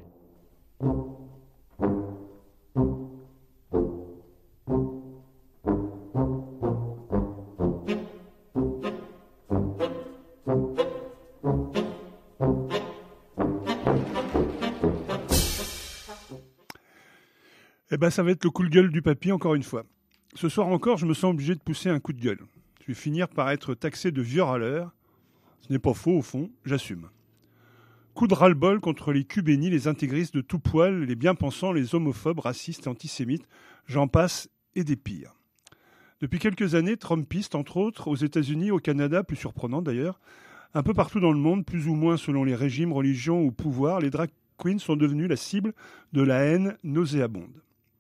Eh ben, ça va être le coup de gueule du papy, encore une fois. Ce soir encore, je me sens obligé de pousser un coup de gueule. Je vais finir par être taxé de vieux râleur. Ce n'est pas faux, au fond, j'assume. Coup de ras-le-bol contre les culs bénis, les intégristes de tout poil, les bien-pensants, les homophobes, racistes et antisémites, j'en passe, et des pires. Depuis quelques années, Trumpistes, entre autres, aux États-Unis, au Canada, plus surprenant d'ailleurs, un peu partout dans le monde, plus ou moins selon les régimes, religions ou pouvoirs, les drag queens sont devenus la cible de la haine nauséabonde.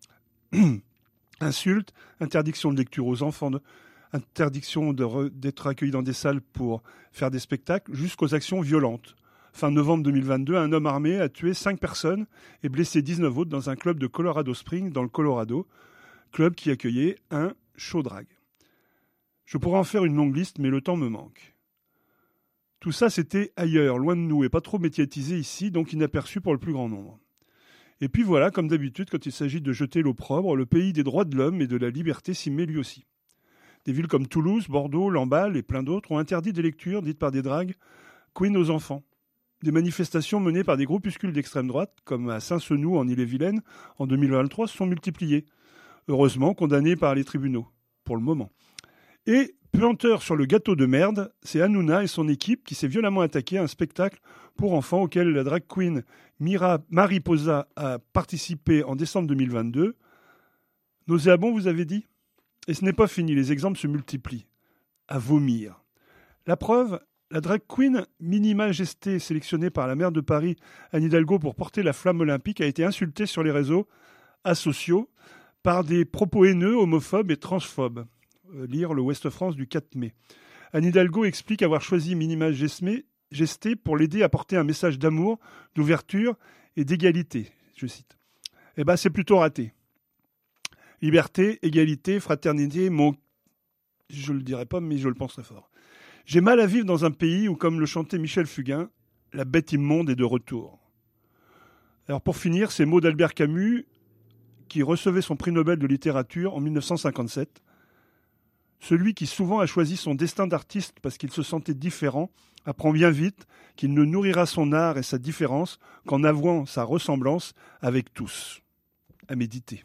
Insultes, interdiction de lecture aux enfants, de, interdiction de re, d'être accueillis dans des salles pour faire des spectacles, jusqu'aux actions violentes. Fin novembre deux mille vingt-deux, un homme armé a tué cinq personnes et blessé dix-neuf autres dans un club de Colorado Springs, dans le Colorado, club qui accueillait un show drag. Je pourrais en faire une longue liste, mais le temps me manque. Tout ça, c'était ailleurs, loin de nous, et pas trop médiatisé ici, donc inaperçu pour le plus grand nombre. Et puis voilà, comme d'habitude, quand il s'agit de jeter l'opprobre, le pays des droits de l'homme et de la liberté s'y met lui aussi. Des villes comme Toulouse, Bordeaux, Lamballe et plein d'autres ont interdit des lectures dites par des drags queens aux enfants. Des manifestations menées par des groupuscules d'extrême droite, comme à Saint-Senou en Ille-et-Vilaine, en deux mille vingt-trois, se sont multipliées. Heureusement condamnées par les tribunaux, pour le moment. Et, puanteur sur le gâteau de merde, c'est Hanouna et son équipe qui s'est violemment attaqué à un spectacle pour enfants auquel la drag queen Mira Mariposa a participé en décembre deux mille vingt-deux. Nauséabond, vous avez dit ? Et ce n'est pas fini, les exemples se multiplient. À vomir. La preuve, la drag queen Mini Majesté, sélectionnée par la maire de Paris, Anne Hidalgo, pour porter la flamme olympique, a été insultée sur les réseaux asociaux par des propos haineux, homophobes et transphobes. Euh, lire le Ouest France du quatre mai. Anne Hidalgo explique avoir choisi Mini Majesté pour l'aider à porter un message d'amour, d'ouverture et d'égalité, je cite. Eh bien, c'est plutôt raté. Liberté, égalité, fraternité, mon... je ne le dirai pas, mais je le pense très fort. J'ai mal à vivre dans un pays où, comme le chantait Michel Fugain, la bête immonde est de retour. Alors pour finir, ces mots d'Albert Camus, qui recevait son prix Nobel de littérature en mille neuf cent cinquante-sept. Celui qui souvent a choisi son destin d'artiste parce qu'il se sentait différent apprend bien vite qu'il ne nourrira son art et sa différence qu'en avouant sa ressemblance avec tous. À méditer.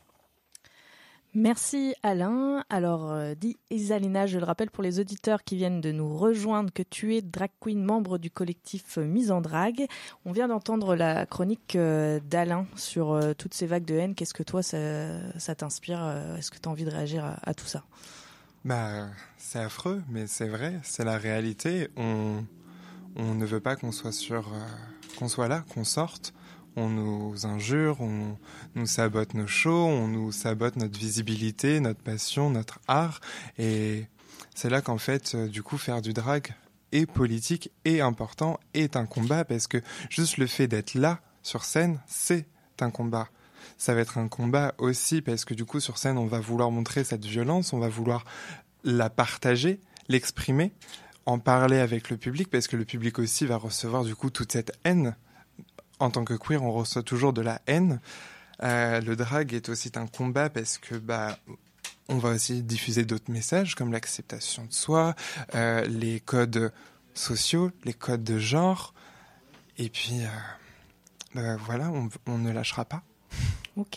Merci Alain. Alors, euh, dit Isalina, je le rappelle pour les auditeurs qui viennent de nous rejoindre, que tu es drag queen, membre du collectif euh, Mise en Drague. On vient d'entendre la chronique euh, d'Alain sur euh, toutes ces vagues de haine. Qu'est-ce que toi, ça, ça t'inspire euh, Est-ce que tu as envie de réagir à, à tout ça? Bah, c'est affreux, mais c'est vrai, c'est la réalité. On, on ne veut pas qu'on soit sur, euh, qu'on soit là, qu'on sorte. On nous injure, on nous sabote nos shows, on nous sabote notre visibilité, notre passion, notre art. Et c'est là qu'en fait, euh, du coup, faire du drag est politique, est important, est un combat, parce que juste le fait d'être là, sur scène, c'est un combat. Ça va être un combat aussi, parce que du coup, sur scène, on va vouloir montrer cette violence, on va vouloir la partager, l'exprimer, en parler avec le public, parce que le public aussi va recevoir du coup toute cette haine. En tant que queer, on reçoit toujours de la haine. Euh, le drag est aussi un combat parce que bah, on va aussi diffuser d'autres messages comme l'acceptation de soi, euh, les codes sociaux, les codes de genre. Et puis, euh, bah, voilà, on, on ne lâchera pas. Ok.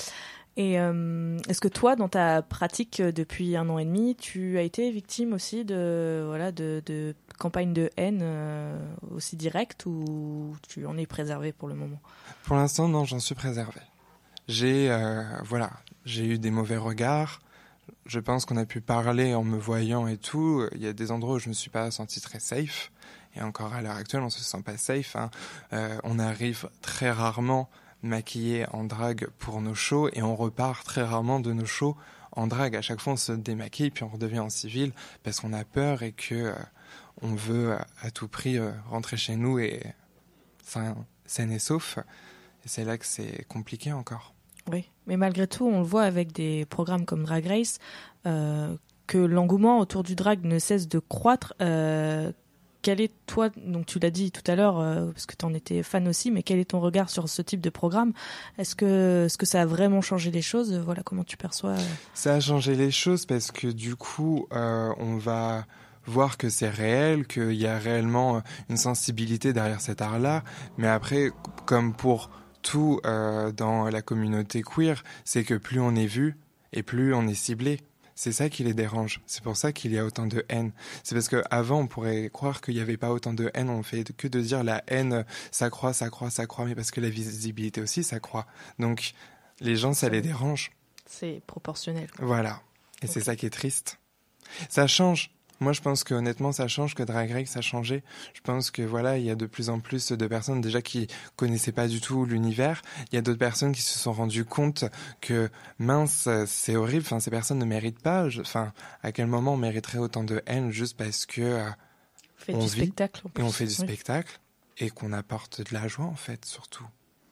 Et euh, est-ce que toi, dans ta pratique depuis un an et demi, tu as été victime aussi de, voilà, de, de campagnes de haine euh, aussi directes, ou tu en es préservé pour le moment? Pour l'instant, non, j'en suis préservé. J'ai, euh, voilà, j'ai eu des mauvais regards. Je pense qu'on a pu parler en me voyant et tout. Il y a des endroits où je me suis pas senti très safe. Et encore à l'heure actuelle, on se sent pas safe. Hein. Euh, on arrive très rarement maquillé en drague pour nos shows et on repart très rarement de nos shows en drague. À chaque fois, on se démaquille puis on redevient en civil parce qu'on a peur et que euh, on veut à, à tout prix euh, rentrer chez nous et sain, sain et sauf. Et c'est là que c'est compliqué encore. Oui, mais malgré tout, on le voit avec des programmes comme Drag Race, euh, que l'engouement autour du drag ne cesse de croître. Euh, Quel est, toi, donc tu l'as dit tout à l'heure, euh, parce que tu en étais fan aussi, mais quel est ton regard sur ce type de programme? Est-ce que, est-ce que ça a vraiment changé les choses? Voilà, comment tu perçois? Ça a changé les choses parce que du coup, euh, on va voir que c'est réel, qu'il y a réellement une sensibilité derrière cet art-là. Mais après, comme pour tout euh, dans la communauté queer, c'est que plus on est vu et plus on est ciblé. C'est ça qui les dérange. C'est pour ça qu'il y a autant de haine. C'est parce qu'avant, on pourrait croire qu'il n'y avait pas autant de haine. On fait que de dire la haine, ça croît, ça croît, ça croît. Mais parce que la visibilité aussi, ça croît. Donc, les gens, ça les dérange. C'est proportionnel. Voilà. Et okay. C'est ça qui est triste. Ça change. Moi, je pense que honnêtement, ça change, que Drag Race a changé. Je pense que voilà, il y a de plus en plus de personnes déjà qui connaissaient pas du tout l'univers. Il y a d'autres personnes qui se sont rendues compte que mince, c'est horrible. Enfin, ces personnes ne méritent pas. Je, enfin, à quel moment on mériterait autant de haine juste parce que euh, on fait on du vit spectacle en plus. Et on fait du oui. spectacle et qu'on apporte de la joie en fait, surtout.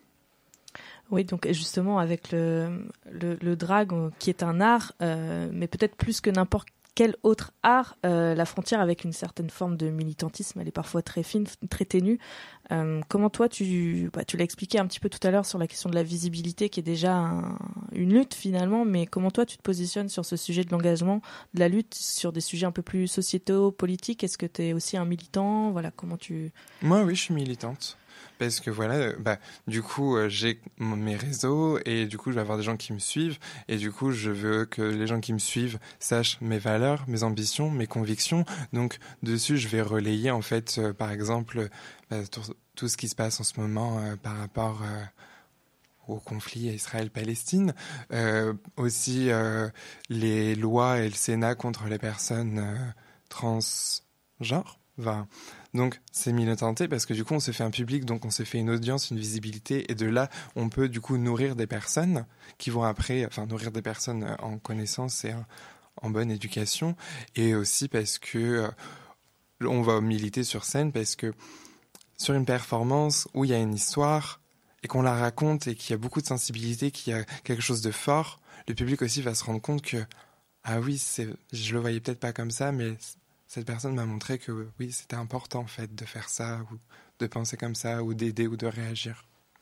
Oui, donc justement avec le le, le drag qui est un art, euh, mais peut-être plus que n'importe quel autre art, euh, la frontière avec une certaine forme de militantisme, elle est parfois très fine, très ténue. Euh, comment toi, tu, bah, tu l'as expliqué un petit peu tout à l'heure sur la question de la visibilité, qui est déjà un, une lutte finalement, mais comment toi, tu te positionnes sur ce sujet de l'engagement, de la lutte, sur des sujets un peu plus sociétaux, politiques? Est-ce que tu es aussi un militant? Voilà, comment tu... Moi, oui, je suis militante. Parce que voilà, bah, du coup, euh, j'ai mes réseaux et du coup, je vais avoir des gens qui me suivent. Et du coup, je veux que les gens qui me suivent sachent mes valeurs, mes ambitions, mes convictions. Donc, dessus, je vais relayer, en fait, euh, par exemple, bah, tout, tout ce qui se passe en ce moment euh, par rapport euh, au conflit Israël-Palestine. Euh, aussi, euh, les lois et le Sénat contre les personnes euh, transgenres. Enfin, donc c'est militanté parce que du coup on se fait un public, donc on se fait une audience, une visibilité, et de là on peut du coup nourrir des personnes qui vont après, enfin nourrir des personnes en connaissance et en, en bonne éducation, et aussi parce que euh, on va militer sur scène parce que sur une performance où il y a une histoire et qu'on la raconte et qu'il y a beaucoup de sensibilité, qu'il y a quelque chose de fort, le public aussi va se rendre compte que ah oui, c'est, je le voyais peut-être pas comme ça, mais cette personne m'a montré que oui, c'était important en fait de faire ça, ou de penser comme ça, ou d'aider, ou de réagir.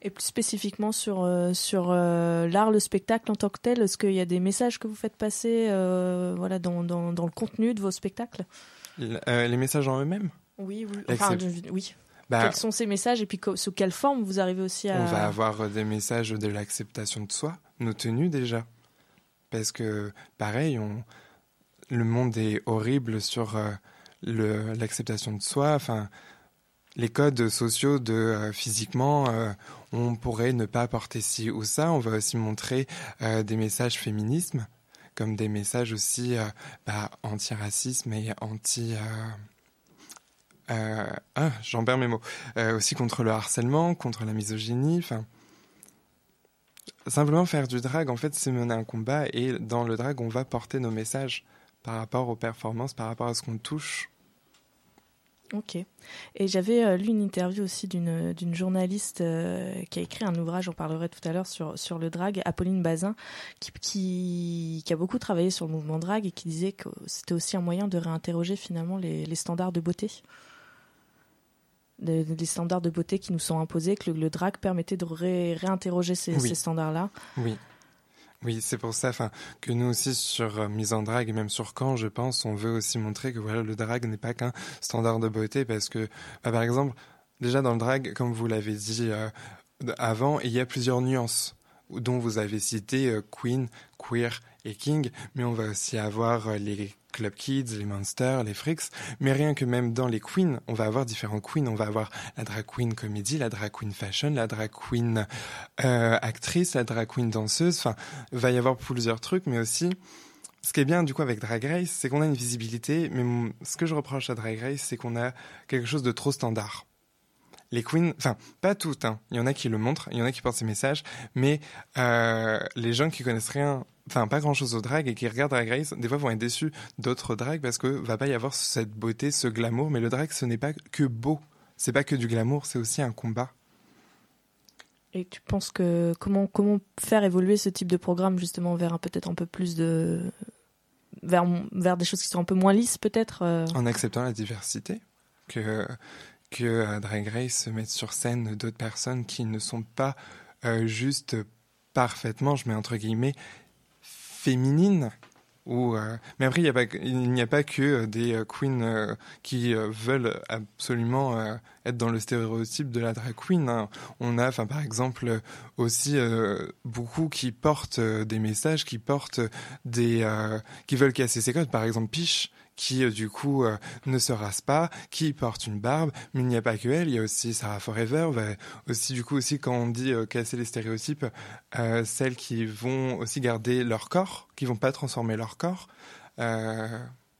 Et plus spécifiquement sur, euh, sur euh, l'art, le spectacle en tant que tel, est-ce qu'il y a des messages que vous faites passer euh, voilà, dans, dans, dans le contenu de vos spectacles ? L- euh, Les messages en eux-mêmes ? Oui, oui. Enfin, Excep- je- oui. Bah, Quels sont ces messages et puis co- sous quelle forme vous arrivez aussi à... On va avoir des messages de l'acceptation de soi, nos tenues déjà. Parce que, pareil, on... le monde est horrible sur euh, le... l'acceptation de soi. Enfin, les codes sociaux de euh, physiquement, euh, on pourrait ne pas porter ci ou ça. On va aussi montrer euh, des messages féminisme, comme des messages aussi euh, bah, anti-racisme et anti... Euh... Euh, ah, j'en perds mes mots. Euh, aussi contre le harcèlement, contre la misogynie. Enfin, simplement faire du drag, en fait, c'est mener un combat. Et dans le drag, on va porter nos messages par rapport aux performances, par rapport à ce qu'on touche. Ok. Et j'avais euh, lu une interview aussi d'une, d'une journaliste euh, qui a écrit un ouvrage, on parlerait tout à l'heure, sur, sur le drag, Apolline Bazin, qui, qui, qui a beaucoup travaillé sur le mouvement drag et qui disait que c'était aussi un moyen de réinterroger finalement les, les standards de beauté. Des de, standards de beauté qui nous sont imposés, que le, le drag permettait de ré, réinterroger ces, oui. ces standards-là. Oui. Oui, c'est pour ça que nous aussi, sur euh, Mise en Drague et même sur Caen, je pense, on veut aussi montrer que voilà, le drag n'est pas qu'un standard de beauté parce que, bah, par exemple, déjà dans le drag, comme vous l'avez dit euh, avant, il y a plusieurs nuances dont vous avez cité euh, Queen, Queer et King, mais on va aussi avoir euh, les Club Kids, les Monsters, les Freaks, mais rien que même dans les queens, on va avoir différents queens, on va avoir la drag queen comédie, la drag queen fashion, la drag queen euh, actrice, la drag queen danseuse, enfin, il va y avoir plusieurs trucs, mais aussi, ce qui est bien du coup avec Drag Race, c'est qu'on a une visibilité, mais ce que je reproche à Drag Race, c'est qu'on a quelque chose de trop standard. Les queens, enfin, pas toutes, hein. Il y en a qui le montrent, il y en a qui portent ces messages, mais euh, les gens qui connaissent rien, enfin, pas grand-chose au drag et qui regardent Drag Race, des fois vont être déçus d'autres drags parce que va pas y avoir cette beauté, ce glamour, mais le drag, ce n'est pas que beau, c'est pas que du glamour, c'est aussi un combat. Et tu penses que comment, comment faire évoluer ce type de programme justement vers un, peut-être un peu plus de... vers, vers des choses qui sont un peu moins lisses peut-être euh... En acceptant la diversité, que... que euh, Drag Race se mette sur scène d'autres personnes qui ne sont pas euh, juste parfaitement, je mets entre guillemets, féminines. Ou, euh... Mais après, il n'y a, pas, il n'y a pas que des euh, queens euh, qui euh, veulent absolument euh, être dans le stéréotype de la drag queen. Hein. On a, par exemple, aussi euh, beaucoup qui portent euh, des messages, qui portent des, euh, qui veulent casser ces codes. Par exemple, Piche, qui euh, du coup euh, ne se rase pas, qui porte une barbe, mais il n'y a pas que elle, il y a aussi Sarah Forever, bah, aussi du coup aussi quand on dit euh, casser les stéréotypes, euh, celles qui vont aussi garder leur corps, qui vont pas transformer leur corps, euh,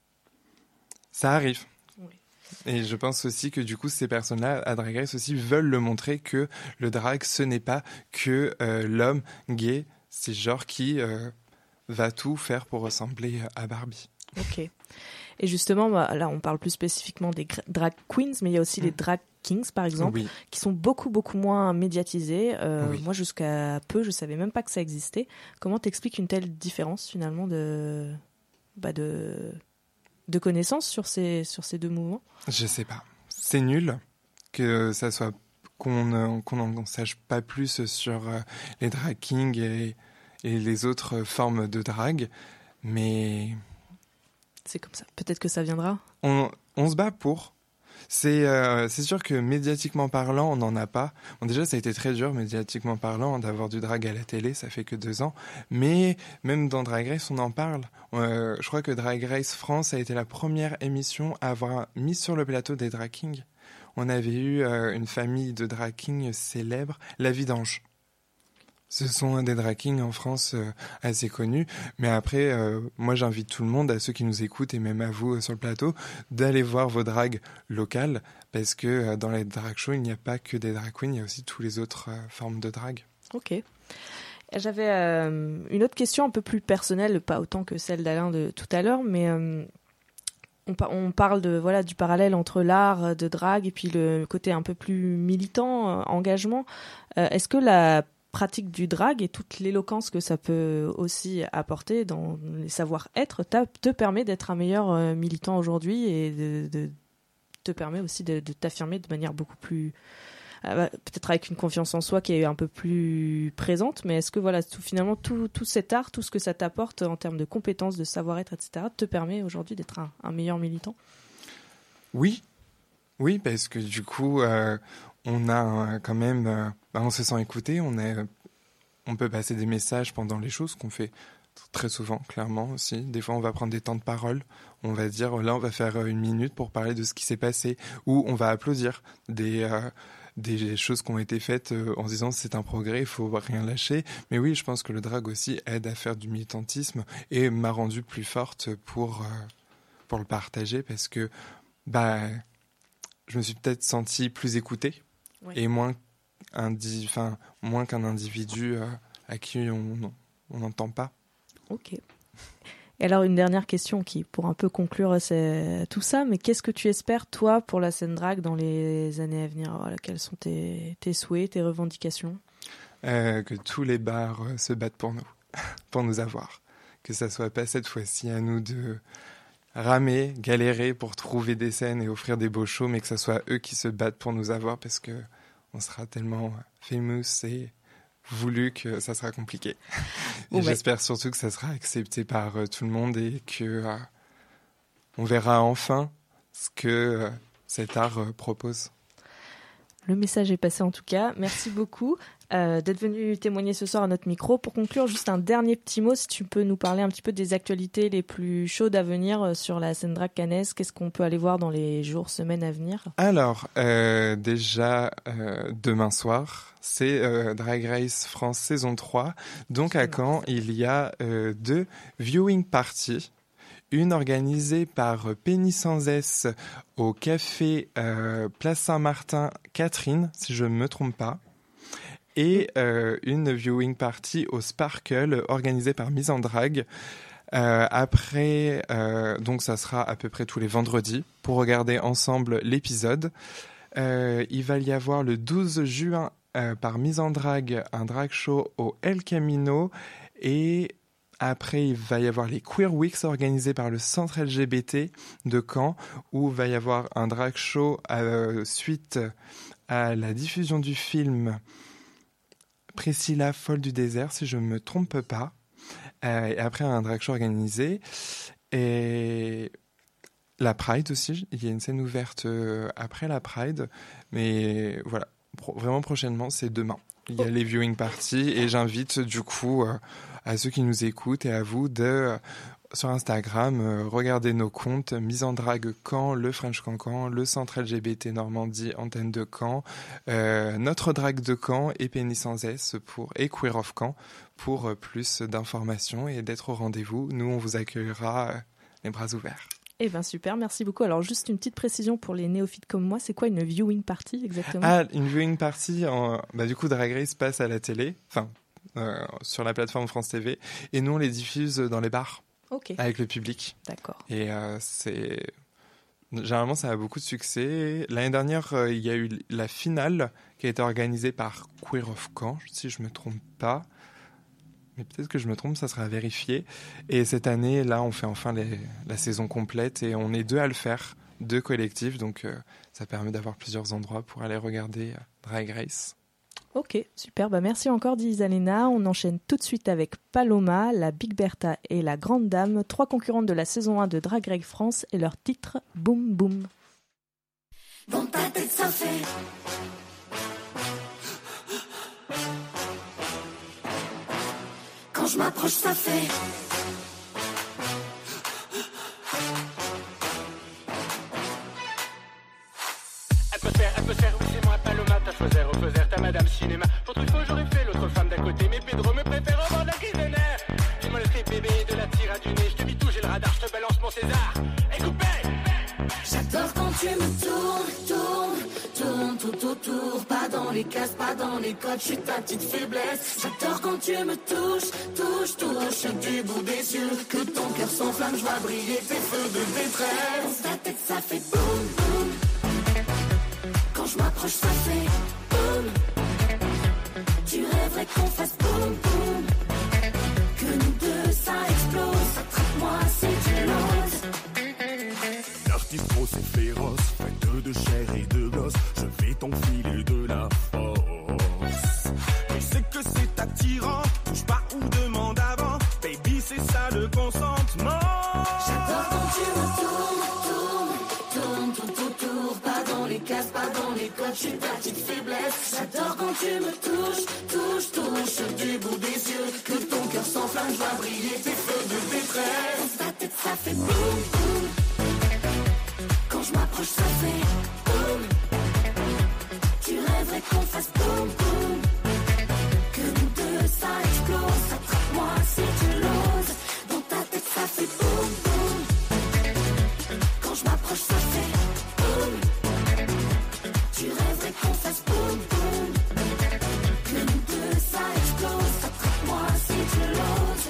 ça arrive. Oui. Et je pense aussi que du coup ces personnes-là à Drag Race aussi veulent le montrer que le drag ce n'est pas que euh, l'homme gay, c'est genre qui euh, va tout faire pour ressembler à Barbie. Ok. Et justement, bah, là, on parle plus spécifiquement des drag queens, mais il y a aussi mmh. les drag kings, par exemple, oui. qui sont beaucoup, beaucoup moins médiatisés. Euh, oui. Moi, jusqu'à peu, je savais même pas que ça existait. Comment t'expliques une telle différence, finalement, de, bah, de, de connaissances sur ces, sur ces deux mouvements ? Je sais pas. C'est nul que ça soit, qu'on, qu'on n'en sache pas plus sur euh, les drag kings et, et les autres formes de drag, mais... C'est comme ça. Peut-être que ça viendra. On, on se bat pour. C'est, euh, c'est sûr que médiatiquement parlant, on n'en a pas. Bon, déjà, ça a été très dur, médiatiquement parlant, d'avoir du drag à la télé. Ça fait que deux ans. Mais même dans Drag Race, on en parle. Euh, je crois que Drag Race France a été la première émission à avoir mis sur le plateau des drag kings. On avait eu euh, une famille de drag kings célèbres, La Vidange. Ce sont des drag kings en France euh, assez connus. Mais après, euh, moi, j'invite tout le monde, à ceux qui nous écoutent et même à vous euh, sur le plateau, d'aller voir vos drags locales. Parce que euh, dans les drag shows, il n'y a pas que des drag queens, il y a aussi toutes les autres euh, formes de drag. Ok. J'avais euh, une autre question un peu plus personnelle, pas autant que celle d'Alain de tout à l'heure, mais euh, on, par- on parle de, voilà, du parallèle entre l'art de drag et puis le côté un peu plus militant, euh, engagement. Euh, est-ce que la pratique du drag et toute l'éloquence que ça peut aussi apporter dans les savoir-être te permet d'être un meilleur euh, militant aujourd'hui et de, de, te permet aussi de, de t'affirmer de manière beaucoup plus euh, peut-être avec une confiance en soi qui est un peu plus présente, mais est-ce que voilà, tout, finalement, tout, tout cet art, tout ce que ça t'apporte en termes de compétences, de savoir-être, et cetera, te permet aujourd'hui d'être un, un meilleur militant ? Oui, oui, parce que du coup, euh, on a euh, quand même, euh, bah, on se sent écouté, on est, on peut passer des messages pendant les choses qu'on fait très souvent, clairement aussi. Des fois, on va prendre des temps de parole. On va dire, là, on va faire une minute pour parler de ce qui s'est passé, ou on va applaudir des euh, des choses qui ont été faites euh, en se disant c'est un progrès, il faut rien lâcher. Mais oui, je pense que le drag aussi aide à faire du militantisme et m'a rendue plus forte pour euh, pour le partager, parce que bah je me suis peut-être sentie plus écoutée, oui. et moins indi- enfin moins qu'un individu euh, à qui on on n'entend pas. Ok. Et alors une dernière question qui, pour un peu conclure c'est tout ça, mais qu'est-ce que tu espères toi pour la scène drag dans les années à venir ? Voilà, quels sont tes, tes souhaits, tes revendications ? euh, Que tous les bars euh, se battent pour nous, pour nous avoir. Que ça soit pas cette fois-ci à nous de ramer, galérer pour trouver des scènes et offrir des beaux shows, mais que ça soit eux qui se battent pour nous avoir, parce que on sera tellement famous et voulu que ça sera compliqué. Et bon, j'espère bah... surtout que ça sera accepté par euh, tout le monde et que euh, on verra enfin ce que euh, cet art euh, propose. Le message est passé en tout cas. Merci beaucoup euh, d'être venu témoigner ce soir à notre micro. Pour conclure, juste un dernier petit mot, si tu peux nous parler un petit peu des actualités les plus chaudes à venir sur la scène drag caennaise. Qu'est-ce qu'on peut aller voir dans les jours, semaines à venir ? Alors, euh, déjà, euh, demain soir, c'est euh, Drag Race France saison trois. Donc à Caen, il y a euh, deux viewing parties. Une organisée par Penny Sans S au café euh, Place Saint-Martin Catherine, si je ne me trompe pas. Et euh, une viewing party au Sparkle organisée par Mise en Drague. Euh, après, euh, donc ça sera à peu près tous les vendredis pour regarder ensemble l'épisode. Euh, il va y avoir le douze juin euh, par Mise en Drague un drag show au El Camino. Et après, il va y avoir les Queer Weeks organisés par le Centre L G B T de Caen, où il va y avoir un drag show euh, suite à la diffusion du film Priscilla, folle du désert, si je ne me trompe pas. Euh, et après, un drag show organisé. Et la Pride aussi, il y a une scène ouverte euh, après la Pride. Mais voilà, pro- vraiment prochainement, c'est demain. Il y a les viewing parties et j'invite du coup euh, à ceux qui nous écoutent et à vous de, euh, sur Instagram, euh, regarder nos comptes Mise en Drague Caen, le French Cancan, le Centre L G B T Normandie, Antenne de Caen, euh, Notre Drague de Caen et Penny Sans S pour, et Queer of Caen pour euh, plus d'informations et d'être au rendez-vous. Nous, on vous accueillera euh, les bras ouverts. Eh bien super, merci beaucoup. Alors juste une petite précision pour les néophytes comme moi, c'est quoi une viewing party exactement ? Ah, une viewing party, en, bah, du coup Drag Race passe à la télé, enfin euh, sur la plateforme France T V, et nous on les diffuse dans les bars, okay. avec le public. D'accord. Et euh, c'est... Généralement ça a beaucoup de succès. L'année dernière, euh, il y a eu la finale qui a été organisée par Queer of Caen, si je ne me trompe pas. Mais peut-être que je me trompe, ça sera à vérifier. Et cette année, là, on fait enfin les, la saison complète et on est deux à le faire, deux collectifs. Donc, euh, ça permet d'avoir plusieurs endroits pour aller regarder euh, Drag Race. Ok, super. Bah, merci encore, dit Isalena. On enchaîne tout de suite avec Paloma, la Big Bertha et la Grande Dame, trois concurrentes de la saison un de Drag Race France et leur titre Boum Boum. Dans ta tête, ça fait... Quand je m'approche, ça fait. Elle peut faire, elle peut faire, oui c'est moi Paloma, t'as choisi refaire ta madame cinéma. Pour tout faux j'aurais fait l'autre femme d'à côté, mais Pedro me préfère au bord de la crise de nerfs. Dis-moi le trip bébé de la tire à du nez, je te vis tout, j'ai le radar, je te balance mon César. Et coupé. J'adore quand tu me tournes, tournes, tournes tout autour. Pas dans les cases, pas dans les codes, je suis ta petite faiblesse. J'adore quand tu me touches, touches, touches du bout des yeux. Que ton cœur s'enflamme, je vois briller tes feux de détresse. Dans ta tête ça fait boum, boum. Quand je m'approche ça fait boum. Tu rêverais qu'on fasse boum, boum. Que nous deux ça explose. Attrape-moi si tu l'oses. L'artiste grosse et féroce, faite de chair et de gosse. Je vais t'enfiler de la c'est ça le consentement. J'adore quand tu me tournes, tournes, tournes, tournes, tournes, tournes. Pas dans les cases, pas dans les codes, je suis ta petite faiblesse. J'adore quand tu me touches, touches, touches du bout des yeux. Que ton cœur s'enflamme, je vois briller tes feux de détresse. Dans ta tête ça fait boum, boum. Quand je m'approche ça fait boum. Tu rêverais qu'on fasse boum, boum. Que nous deux ça explose. Attrape-moi si tu l'oses. Dans ta tête ça fait boum, boum. Quand je m'approche ça fait boum. Tu rêverais qu'on fasse boum, boum. Que nous deux ça explose. Attrape-moi si tu l'oses.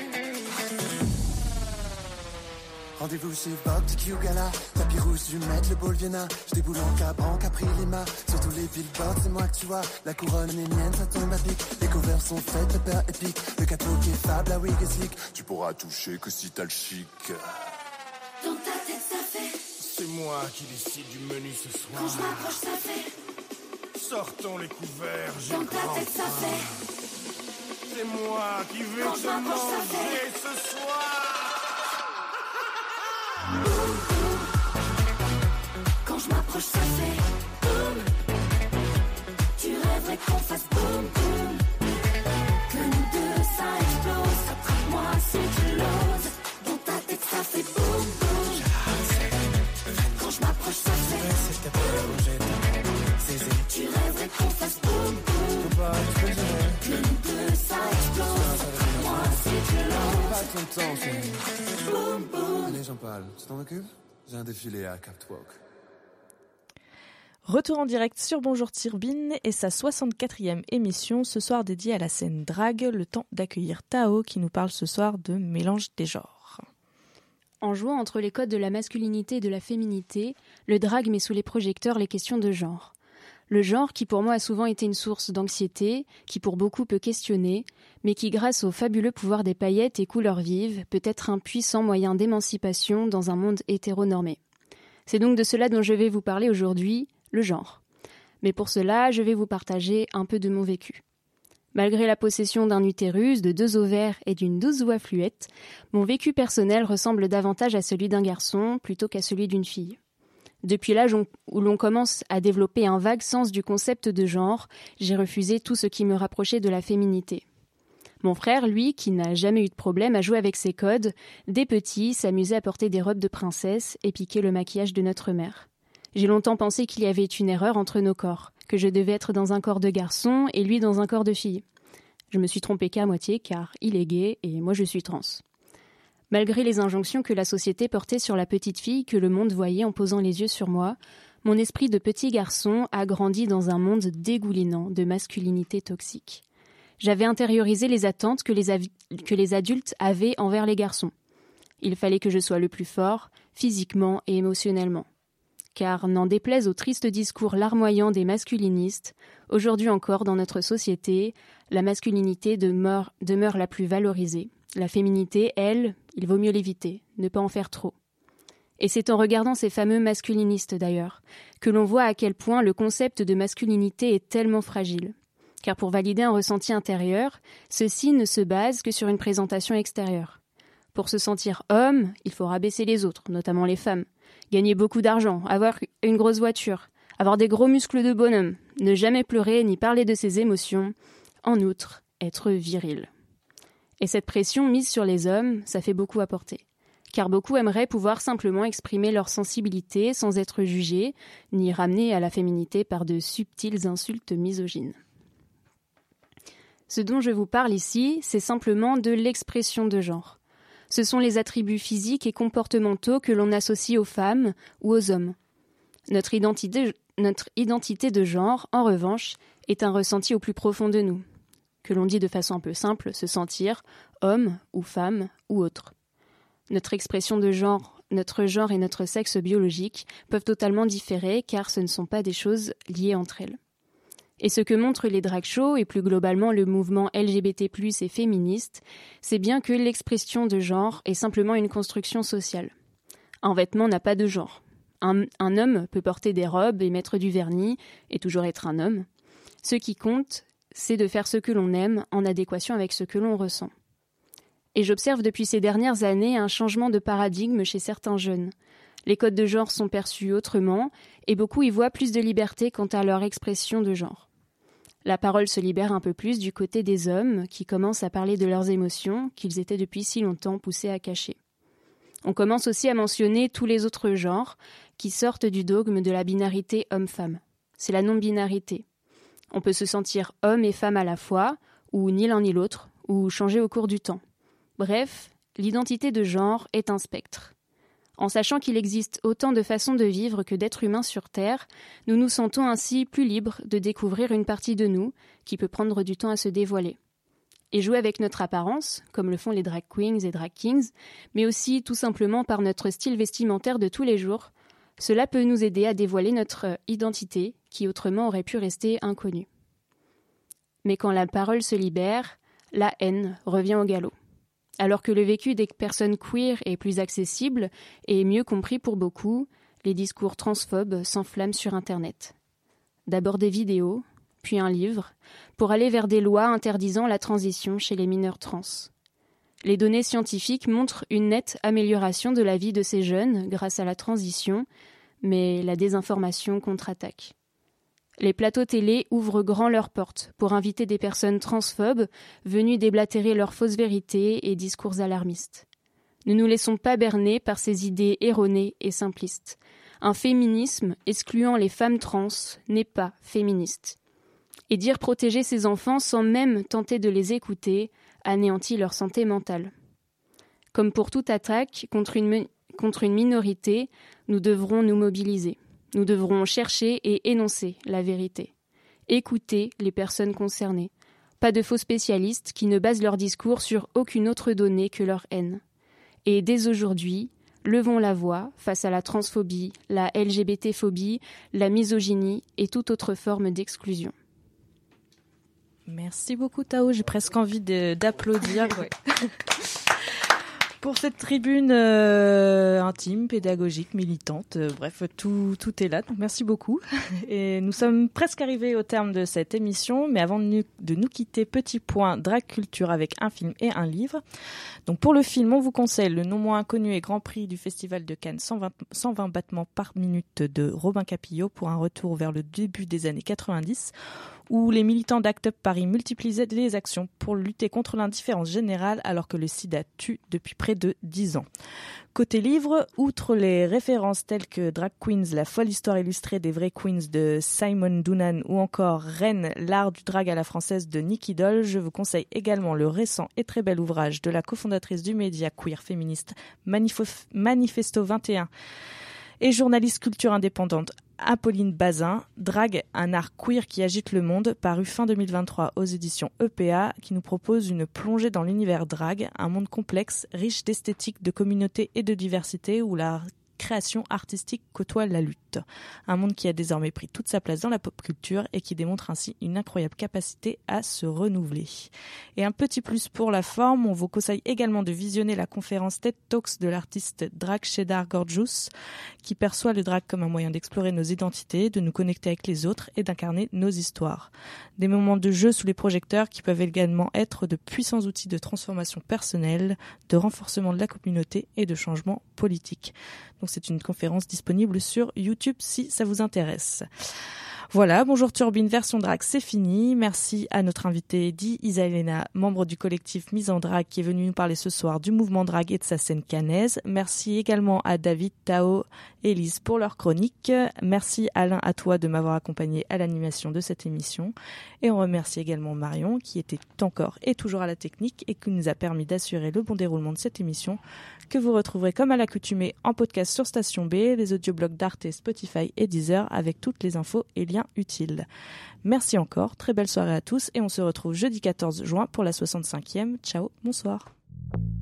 Rendez-vous chez Bob, T Q Gala. Tapis rouge, je mets le bol Vienna. Je déboule en Cabran, Capri, Lima. Sur tous les billboards, c'est moi que tu vois. La couronne est mienne, ça tombe à pic. Les covers sont faites, le père épique. Le catalogue est fable, la wig est slick. Tu pourras toucher que si t'as le chic. Dans ta tête ça fait. C'est moi qui décide du menu ce soir. Quand je m'approche ça fait. Sortons les couverts, j'ai Dans ta grand tête ça faim. fait. C'est moi qui vais Quand te je m'approche, ça manger fait. ce soir. Boum, boum. Quand je m'approche ça fait boum. Tu rêverais qu'on fasse boum, boum. Que nous deux ça explose. Attrape-moi si tu l'oses. Dans ta tête ça fait boum, boum. Quand je m'approche ça fait tu rêverais qu'on fasse boum, boum. Que nous deux ça explose. Attrape-moi si tu l'oses. Boum, boum. Allez Jean-Paul, tu t'en occupes? J'ai un défilé à Catwalk. Retour en direct sur Bonjour Turbine et sa soixante-quatrième émission, ce soir dédiée à la scène drague, le temps d'accueillir Tao qui nous parle ce soir de mélange des genres. En jouant entre les codes de la masculinité et de la féminité, le drag met sous les projecteurs les questions de genre. Le genre qui pour moi a souvent été une source d'anxiété, qui pour beaucoup peut questionner, mais qui grâce au fabuleux pouvoir des paillettes et couleurs vives peut être un puissant moyen d'émancipation dans un monde hétéronormé. C'est donc de cela dont je vais vous parler aujourd'hui, le genre. Mais pour cela, je vais vous partager un peu de mon vécu. Malgré la possession d'un utérus, de deux ovaires et d'une douce voix fluette, mon vécu personnel ressemble davantage à celui d'un garçon plutôt qu'à celui d'une fille. Depuis l'âge où l'on commence à développer un vague sens du concept de genre, j'ai refusé tout ce qui me rapprochait de la féminité. Mon frère, lui, qui n'a jamais eu de problème à jouer avec ses codes, dès petit, s'amusait à porter des robes de princesse et piquer le maquillage de notre mère. J'ai longtemps pensé qu'il y avait une erreur entre nos corps, que je devais être dans un corps de garçon et lui dans un corps de fille. Je me suis trompée qu'à moitié car il est gay et moi je suis trans. Malgré les injonctions que la société portait sur la petite fille que le monde voyait en posant les yeux sur moi, mon esprit de petit garçon a grandi dans un monde dégoulinant de masculinité toxique. J'avais intériorisé les attentes que les, av- que les adultes avaient envers les garçons. Il fallait que je sois le plus fort, physiquement et émotionnellement. Car, n'en déplaise au triste discours larmoyant des masculinistes, aujourd'hui encore dans notre société, la masculinité demeure, demeure la plus valorisée. La féminité, elle, il vaut mieux l'éviter, ne pas en faire trop. Et c'est en regardant ces fameux masculinistes d'ailleurs, que l'on voit à quel point le concept de masculinité est tellement fragile. Car pour valider un ressenti intérieur, ceci ne se base que sur une présentation extérieure. Pour se sentir homme, il faut rabaisser les autres, notamment les femmes, gagner beaucoup d'argent, avoir une grosse voiture, avoir des gros muscles de bonhomme, ne jamais pleurer ni parler de ses émotions, en outre, être viril. Et cette pression mise sur les hommes, ça fait beaucoup à porter. Car beaucoup aimeraient pouvoir simplement exprimer leur sensibilité sans être jugés, ni ramenés à la féminité par de subtiles insultes misogynes. Ce dont je vous parle ici, c'est simplement de l'expression de genre. Ce sont les attributs physiques et comportementaux que l'on associe aux femmes ou aux hommes. Notre identité, notre identité de genre, en revanche, est un ressenti au plus profond de nous. Que l'on dit de façon un peu simple, se sentir homme ou femme ou autre. Notre expression de genre, notre genre et notre sexe biologique peuvent totalement différer car ce ne sont pas des choses liées entre elles. Et ce que montrent les drag shows et plus globalement le mouvement L G B T plus, et féministe, c'est bien que l'expression de genre est simplement une construction sociale. Un vêtement n'a pas de genre. Un, un homme peut porter des robes et mettre du vernis et toujours être un homme. Ce qui compte, c'est de faire ce que l'on aime en adéquation avec ce que l'on ressent. Et j'observe depuis ces dernières années un changement de paradigme chez certains jeunes. Les codes de genre sont perçus autrement, et beaucoup y voient plus de liberté quant à leur expression de genre. La parole se libère un peu plus du côté des hommes, qui commencent à parler de leurs émotions, qu'ils étaient depuis si longtemps poussés à cacher. On commence aussi à mentionner tous les autres genres, qui sortent du dogme de la binarité homme-femme. C'est la non-binarité. On peut se sentir homme et femme à la fois, ou ni l'un ni l'autre, ou changer au cours du temps. Bref, l'identité de genre est un spectre. En sachant qu'il existe autant de façons de vivre que d'êtres humains sur Terre, nous nous sentons ainsi plus libres de découvrir une partie de nous qui peut prendre du temps à se dévoiler. Et jouer avec notre apparence, comme le font les drag queens et drag kings, mais aussi tout simplement par notre style vestimentaire de tous les jours, cela peut nous aider à dévoiler notre identité qui autrement aurait pu rester inconnue. Mais quand la parole se libère, la haine revient au galop. Alors que le vécu des personnes queer est plus accessible et mieux compris pour beaucoup, les discours transphobes s'enflamment sur Internet. D'abord des vidéos, puis un livre, pour aller vers des lois interdisant la transition chez les mineurs trans. Les données scientifiques montrent une nette amélioration de la vie de ces jeunes grâce à la transition, mais la désinformation contre-attaque. Les plateaux télé ouvrent grand leurs portes pour inviter des personnes transphobes venues déblatérer leurs fausses vérités et discours alarmistes. Ne nous laissons pas berner par ces idées erronées et simplistes. Un féminisme excluant les femmes trans n'est pas féministe. Et dire protéger ses enfants sans même tenter de les écouter anéantit leur santé mentale. Comme pour toute attaque contre une, contre une minorité, nous devrons nous mobiliser. Nous devrons chercher et énoncer la vérité. Écouter les personnes concernées. Pas de faux spécialistes qui ne basent leur discours sur aucune autre donnée que leur haine. Et dès aujourd'hui, levons la voix face à la transphobie, la L G B T-phobie, la misogynie et toute autre forme d'exclusion. Merci beaucoup Tao, j'ai presque envie de, d'applaudir. Ouais. Pour cette tribune euh, intime, pédagogique, militante, euh, bref, tout, tout est là, donc merci beaucoup. Et nous sommes presque arrivés au terme de cette émission, mais avant de nous, de nous quitter, petit point drag culture avec un film et un livre. Donc pour le film, on vous conseille le non moins inconnu et grand prix du Festival de Cannes, cent vingt, cent vingt battements par minute de Robin Capillo pour un retour vers le début des années quatre-vingt-dix, où les militants d'Act Up Paris multiplient les actions pour lutter contre l'indifférence générale alors que le sida tue depuis près de dix ans. Côté livre, outre les références telles que Drag Queens, la folle histoire illustrée des vraies queens de Simon Doonan ou encore Reine, l'art du drag à la française de Nikki Doll, je vous conseille également le récent et très bel ouvrage de la cofondatrice du média queer féministe Manifo- Manifesto vingt et un et journaliste culture indépendante Apolline Bazin, Drag, un art queer qui agite le monde, paru fin deux mille vingt-trois aux éditions E P A, qui nous propose une plongée dans l'univers drag, un monde complexe, riche d'esthétique, de communauté et de diversité, où la création artistique côtoie la lutte. Un monde qui a désormais pris toute sa place dans la pop culture et qui démontre ainsi une incroyable capacité à se renouveler. Et un petit plus pour la forme, on vous conseille également de visionner la conférence TED Talks de l'artiste drag Cheddar Gorgeous, qui perçoit le drag comme un moyen d'explorer nos identités, de nous connecter avec les autres et d'incarner nos histoires. Des moments de jeu sous les projecteurs qui peuvent également être de puissants outils de transformation personnelle, de renforcement de la communauté et de changement politique. Donc c'est une conférence disponible sur YouTube si ça vous intéresse. Voilà, Bonjour Turbine version drag, c'est fini. Merci à notre invitée Di Isalena, membre du collectif Mise en Drag, qui est venue nous parler ce soir du mouvement drag et de sa scène caennaise. Merci également à David, Tao et Lise pour leur chronique. Merci Alain, à toi de m'avoir accompagné à l'animation de cette émission. Et on remercie également Marion, qui était encore et toujours à la technique et qui nous a permis d'assurer le bon déroulement de cette émission, que vous retrouverez comme à l'accoutumée en podcast sur Station B, les audioblogs d'Arte, Spotify et Deezer avec toutes les infos et liens utiles. Merci encore, très belle soirée à tous et on se retrouve jeudi quatorze juin pour la soixante-cinquième. Ciao, bonsoir.